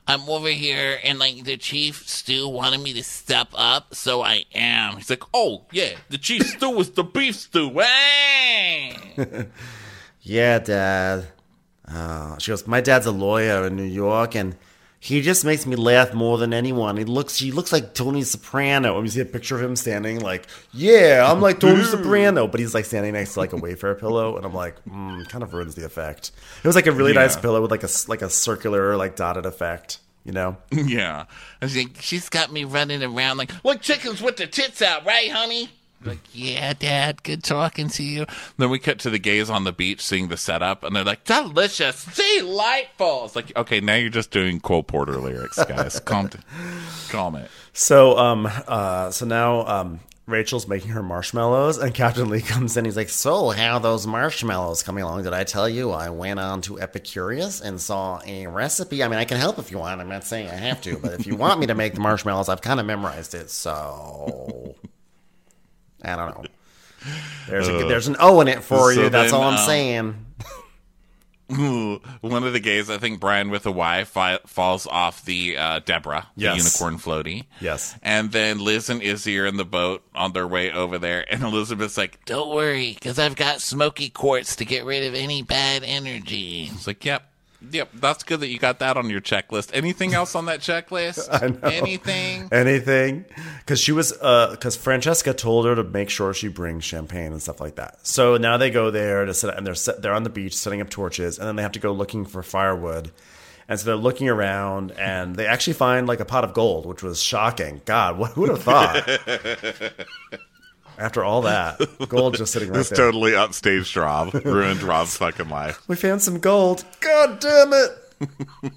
I'm over here, and like the chief Stu wanted me to step up, so I am. He's like, oh yeah, the chief stew is the beef stew. Hey! Yeah, Dad. Uh, she goes, my dad's a lawyer in New York, and he just makes me laugh more than anyone. He looks, he looks like Tony Soprano. And you see a picture of him standing like, yeah, I'm like Tony Soprano. But he's like standing next to like a Wayfair pillow. And I'm like, mm, kind of ruins the effect. It was like a really Yeah. nice pillow with like a, like a circular, like dotted effect, you know? Yeah. I was like, she's got me running around like, like chickens with their tits out, right, honey? Like, yeah, Dad, good talking to you. Then we cut to the gays on the beach seeing the setup, and they're like, delicious, delightful. It's like, okay, now you're just doing Cole Porter lyrics, guys. Calm, t- calm it. So, um, uh, so now, um, Rachel's making her marshmallows, and Captain Lee comes in. He's like, so how are those marshmallows coming along? Did I tell you I went on to Epicurious and saw a recipe? I mean, I can help if you want. I'm not saying I have to, but if you want me to make the marshmallows, I've kind of memorized it, so I don't know. There's a, there's an O in it for So you. That's then, all I'm um, saying. Ooh, one of the gays, I think Brian with a Y, fi- falls off the uh, Deborah, the Yes. unicorn floaty. Yes. And then Liz and Izzy are in the boat on their way over there, and Elizabeth's like, Don't worry, because I've got smoky quartz to get rid of any bad energy. it's like, yep, yep, that's good that you got that on your checklist. Anything else on that checklist? I know. Anything? Anything? Because she was, because Francesca told her to make sure she brings champagne and stuff like that. So now they go there to sit, and they're set, they're on the beach setting up torches, and then they have to go looking for firewood. And so they're looking around, and they actually find like a pot of gold, which was shocking. God, what, who would have thought? After all that, gold just sitting right This there. totally upstaged Rob. Ruined Rob's fucking life. We found some gold. God damn it!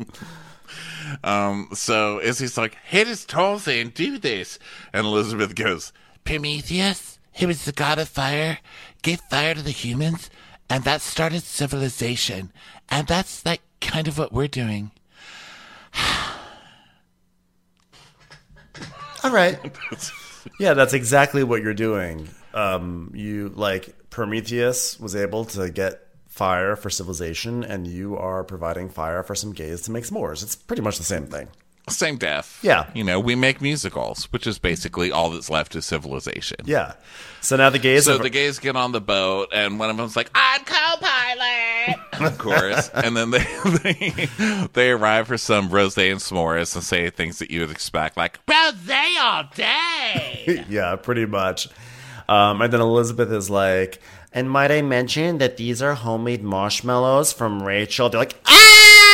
So Izzy's like, hit his toes and do this. And Elizabeth goes, Prometheus, he was the god of fire, gave fire to the humans, and that started civilization. And that's like kind of what we're doing. All right. Yeah, that's exactly what you're doing. Um, you like Prometheus was able to get fire for civilization, and you are providing fire for some gays to make s'mores. It's pretty much the same thing. same death. Yeah. You know, we make musicals, which is basically all that's left is civilization. Yeah. So now the gays. So have- the gays get on the boat, and one of them's like, I'm co-pilot, of course. And then they, they they arrive for some rosé and s'mores and say things that you would expect, like, Rosé all day. yeah, pretty much. Um, and then Elizabeth is like, and might I mention that these are homemade marshmallows from Rachel? They're like, ah!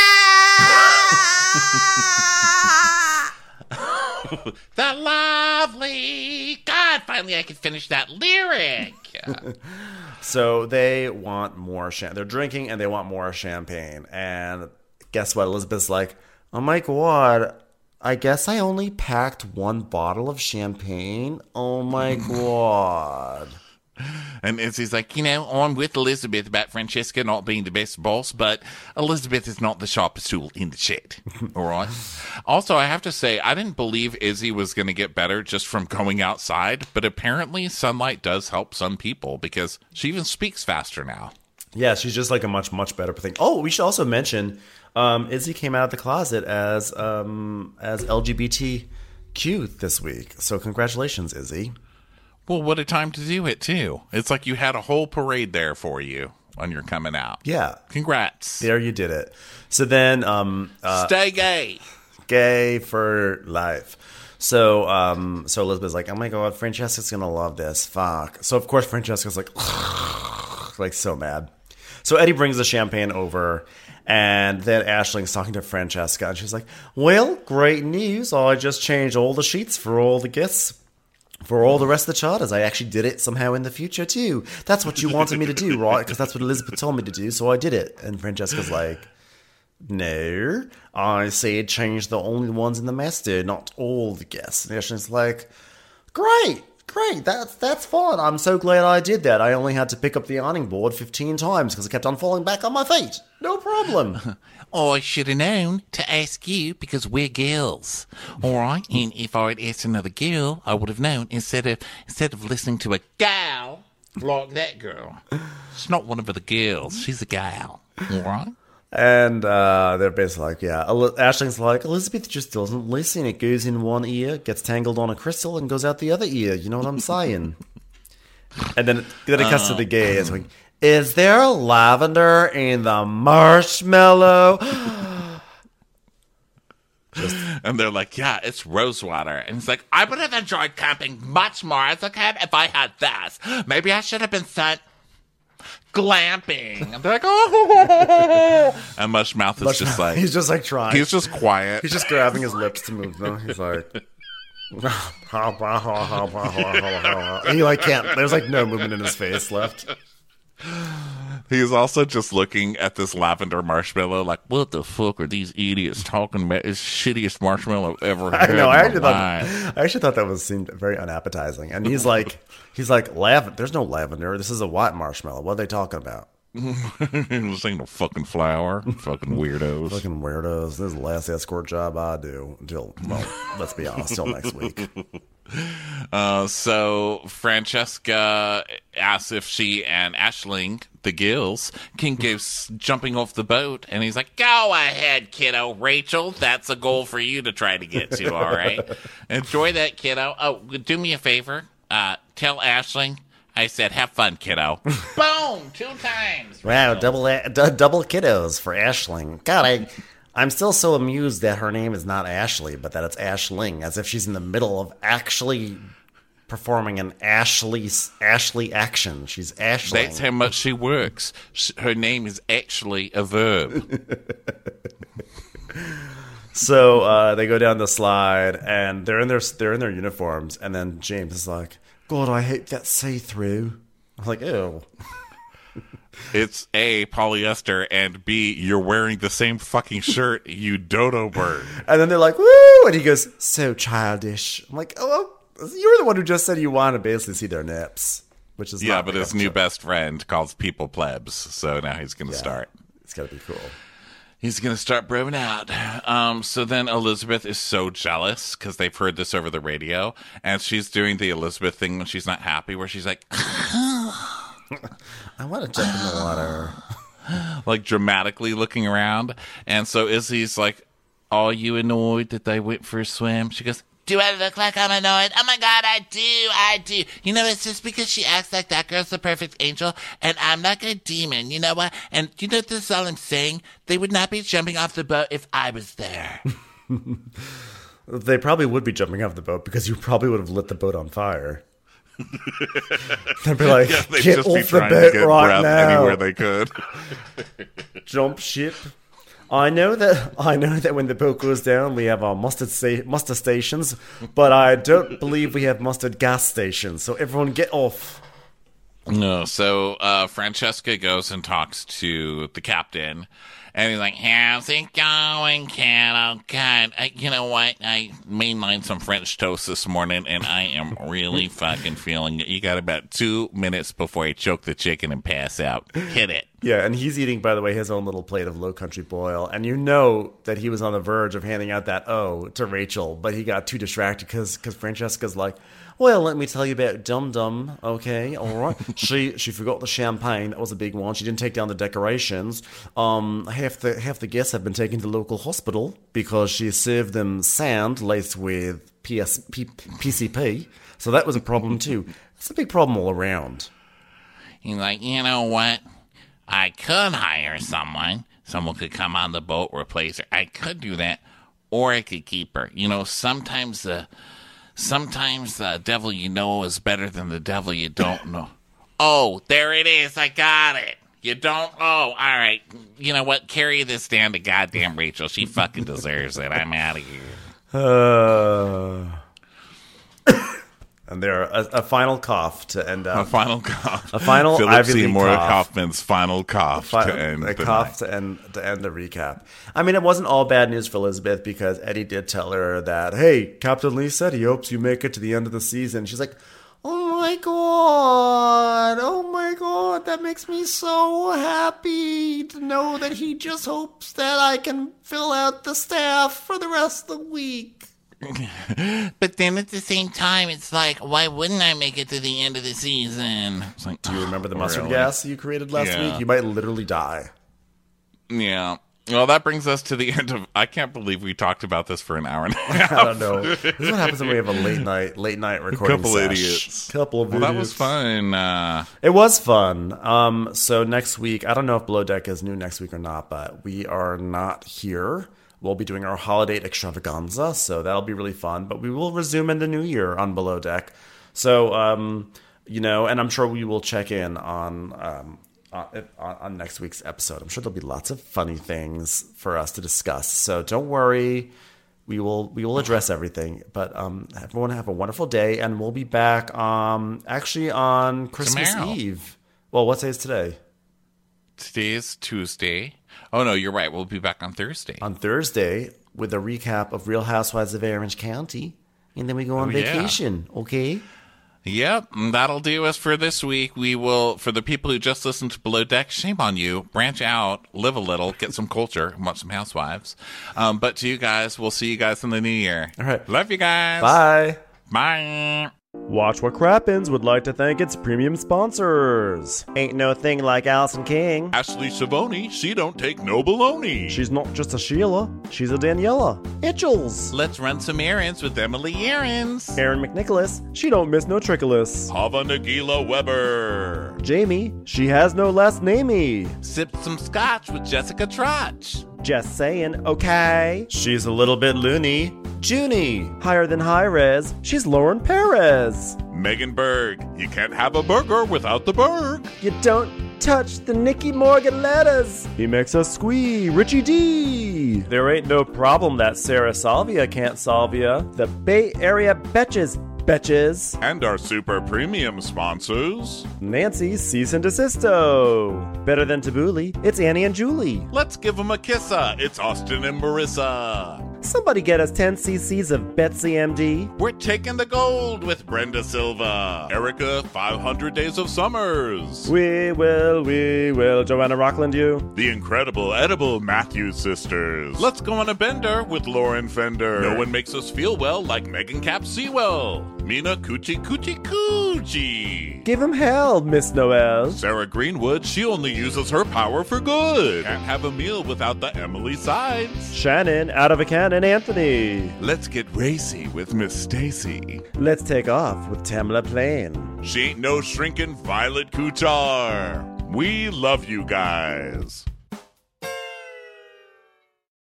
The lovely. God, finally I can finish that lyric. So they want more champagne. They're drinking and they want more champagne. And guess what? Elizabeth's like, oh my God, I guess I only packed one bottle of champagne. Oh my God. and Izzy's like, You know, I'm with Elizabeth about Francesca not being the best boss, but Elizabeth is not the sharpest tool in the shed. All right. Also, I have to say, I didn't believe Izzy was going to get better just from going outside, but apparently sunlight does help some people because she even speaks faster now. Yeah, she's just like a much, much better thing. Oh, we should also mention um, Izzy came out of the closet as um, as L G B T Q this week. So congratulations, Izzy. Well, what a time to do it, too. It's like you had a whole parade there for you when you're coming out. Yeah, Congrats. there you did it. So then um, uh, stay gay. gay for life. So um, so Elizabeth's like, oh my God, Francesca's going to love this. Fuck. So, of course, Francesca's like, like so mad. So Eddie brings the champagne over, and then Ashling's talking to Francesca, and she's like, well, great news. I just changed all the sheets for all the guests, for all the rest of the charters. I actually did it somehow in the future, too. That's what you wanted me to do, right? Because that's what Elizabeth told me to do, so I did it. And Francesca's like, no, I said change the only ones in the master, not all the guests. And Ashling's like, great. Great, that's that's fine. I'm so glad I did that. I only had to pick up the ironing board fifteen times because I kept on falling back on my feet. No problem. I should have known to ask you because we're girls. All right? And if I had asked another girl, I would have known instead of instead of listening to a gal like that girl. She's not one of the girls. She's a gal. All right? And uh, they're basically like, yeah. El- Ashling's like, Elizabeth just doesn't listen. It goes in one ear, gets tangled on a crystal, and goes out the other ear. You know what I'm saying? And then, then it cuts to the gay. It's like, is there lavender in the marshmallow? Just, and they're like, yeah, it's rosewater. And he's like, I would have enjoyed camping much more as a camp if I had this. Maybe I should have been sent glamping. And they're like, oh. And Mushmouth is Mush just Mouth. like, He's just like trying. he's just quiet. He's just grabbing his lips to move them. He's like, and he like can't. There's like no movement in his face left. He's also just looking at this lavender marshmallow like, what the fuck are these idiots talking about? It's the shittiest marshmallow I've ever had. I know. I in actually my thought. life. I actually thought that was seemed very unappetizing. And he's like, he's like, lavender. There's no lavender. This is a white marshmallow. What are they talking about? This ain't no fucking flower. Fucking weirdos. Fucking weirdos. This is the last escort job I do until, well, let's be honest, till next week. Uh, so Francesca asks if she and Aisling, the Gills, can go s- jumping off the boat, and he's like, Go ahead, kiddo. Rachel, that's a goal for you to try to get to, all right? Enjoy that, kiddo. Oh, do me a favor. Uh, tell Aisling I said, have fun, kiddo. Boom! Two times. Wow, double a- d- double kiddos for Aisling. God, I, I'm still so amused that her name is not Ashley, but that it's Aisling, as if she's in the middle of actually performing an Ashley Ashley action. She's Aisling. that's how much she works. Sh- Her name is actually a verb. So uh, they go down the slide, and they're in their they're in their uniforms, and then James is like, God, I hope that's see-through. I'm like, ew. It's A, polyester, and B, you're wearing the same fucking shirt, you dodo bird. And then they're like, woo! And he goes, so childish. I'm like, oh, well, you're the one who just said you want to basically see their nips. Which is Yeah, not but big his of a new joke. best friend calls people plebs, so now he's going to Yeah, start. It's got to be cool. He's going to start broing out. Um, so then Elizabeth is so jealous because they've heard this over the radio, and she's doing the Elizabeth thing when she's not happy, where she's like, I want to jump in the water. like dramatically looking around. And so Izzy's like, are you annoyed that they went for a swim? She goes, Do I look like I'm annoyed? Oh my god, I do, I do. You know, it's just because she acts like that girl's the perfect angel, and I'm like a demon, you know what? And you know, this is all I'm saying. They would not be jumping off the boat if I was there. They probably would be jumping off the boat because you probably would have lit the boat on fire. They'd be like, yeah, they'd get just off be the trying to boat get right breath now. anywhere they could. Jump ship. I know that I know that when the boat goes down, we have our mustard sta- mustard stations, but I don't believe we have mustard gas stations. So everyone, get off. No, so uh, Francesca goes and talks to the captain, and he's like, how's it going, kiddo? God, I, you know what? I mainlined some French toast this morning, and I am really fucking feeling it. You got about two minutes before I choke the chicken and pass out. Hit it. Yeah, and he's eating, by the way, his own little plate of Low Country Boil, and you know that he was on the verge of handing out that O to Rachel, but he got too distracted because because Francesca's like, well, let me tell you about Dum Dum, okay, all right. she she forgot the champagne, that was a big one. She didn't take down the decorations. Um, half the half the guests have been taken to the local hospital because she served them sand laced with P S P, P C P, so that was a problem too. It's a big problem all around. He's like, you know what? I could hire someone. Someone could come on the boat, replace her. I could do that, or I could keep her. You know, sometimes the sometimes the devil you know is better than the devil you don't know. Oh, there it is. I got it. You don't? Oh, all right. You know what? Carry this down to goddamn Rachel. She fucking deserves it. I'm out of here. Uh, and there a, a final cough to end A up. final cough. A final Philip Ivy League Seymour cough. Hoffman's final cough Fi- to end a the cough night. to end to end the recap. I mean, it wasn't all bad news for Elizabeth because Eddie did tell her that, hey, Captain Lee said he hopes you make it to the end of the season. She's like, oh my god, oh my god, that makes me so happy to know that he just hopes that I can fill out the staff for the rest of the week. But then at the same time, it's like, why wouldn't I make it to the end of the season? It's like, Do you remember the mustard really? gas you created last Yeah. week? You might literally die. Yeah. Well, that brings us to the end of. I can't believe we talked about this for an hour and a half. I don't know. This is what happens when we have a late night, late night recording. Couple sesh. idiots. Couple of Well, idiots. that was fun. Uh, It was fun. Um, so next week, I don't know if Below Deck is new next week or not, but we are not here. We'll be doing our holiday extravaganza, so that'll be really fun. But we will resume in the new year on Below Deck. So, um, you know, and I'm sure we will check in on. Um, On, on next week's episode. I'm sure there'll be lots of funny things for us to discuss. So don't worry, we will we will address everything. But um, everyone have a wonderful day, and we'll be back um actually on Christmas Tomorrow. Eve. Well, what day is today? today is Tuesday. Oh, no, you're right. We'll be back on Thursday. On Thursday with a recap of Real Housewives of Orange County, and then we go on Oh, yeah. vacation. Okay. Yep, and that'll do us for this week. We will, for the people who just listened to Below Deck, shame on you. Branch out, live a little, get some culture, and watch some Housewives. Um, but to you guys, we'll see you guys in the new year. All right. Love you guys. Bye. Bye. Watch What Crappens would like to thank its premium sponsors. Ain't no thing like Allison King. Ashley Savoni, she don't take no baloney. She's not just a Sheila, she's a Daniela. Itchels. Let's run some errands with Emily Errands. Aaron McNicholas, she don't miss no trickolas. Hava Nagila Weber. Jamie, she has no last namey. Sipped some scotch with Jessica Trotch. Just saying, okay. She's a little bit loony. Junie, higher than high res, she's Lauren Perez. Megan Berg, you can't have a burger without the Berg. You don't touch the Nicky Morgan letters. He makes us squee, Richie D. There ain't no problem that Sarah Salvia can't solve ya. The Bay Area betches, betches. And our super premium sponsors. Nancy, cease and desisto. Better than Tabbouleh, it's Annie and Julie. Let's give them a kissa. It's Austin and Marissa. Somebody get us ten cc's of Betsy M D. We're taking the gold with Brenda Silva. Erica, five hundred Days of Summers. We will, we will. Joanna Rockland, you. The incredible edible Matthews sisters. Let's go on a bender with Lauren Fender. No one makes us feel well like Megan Cap Sewell. Mina Coochie Coochie Coochie. Give him hell, Miss Noel. Sarah Greenwood, she only uses her power for good. Can't have a meal without the Emily sides. Shannon, out of a cannon, Anthony. Let's get racy with Miss Stacy. Let's take off with Tamla Plain. She ain't no shrinking Violet Kuchar. We love you guys.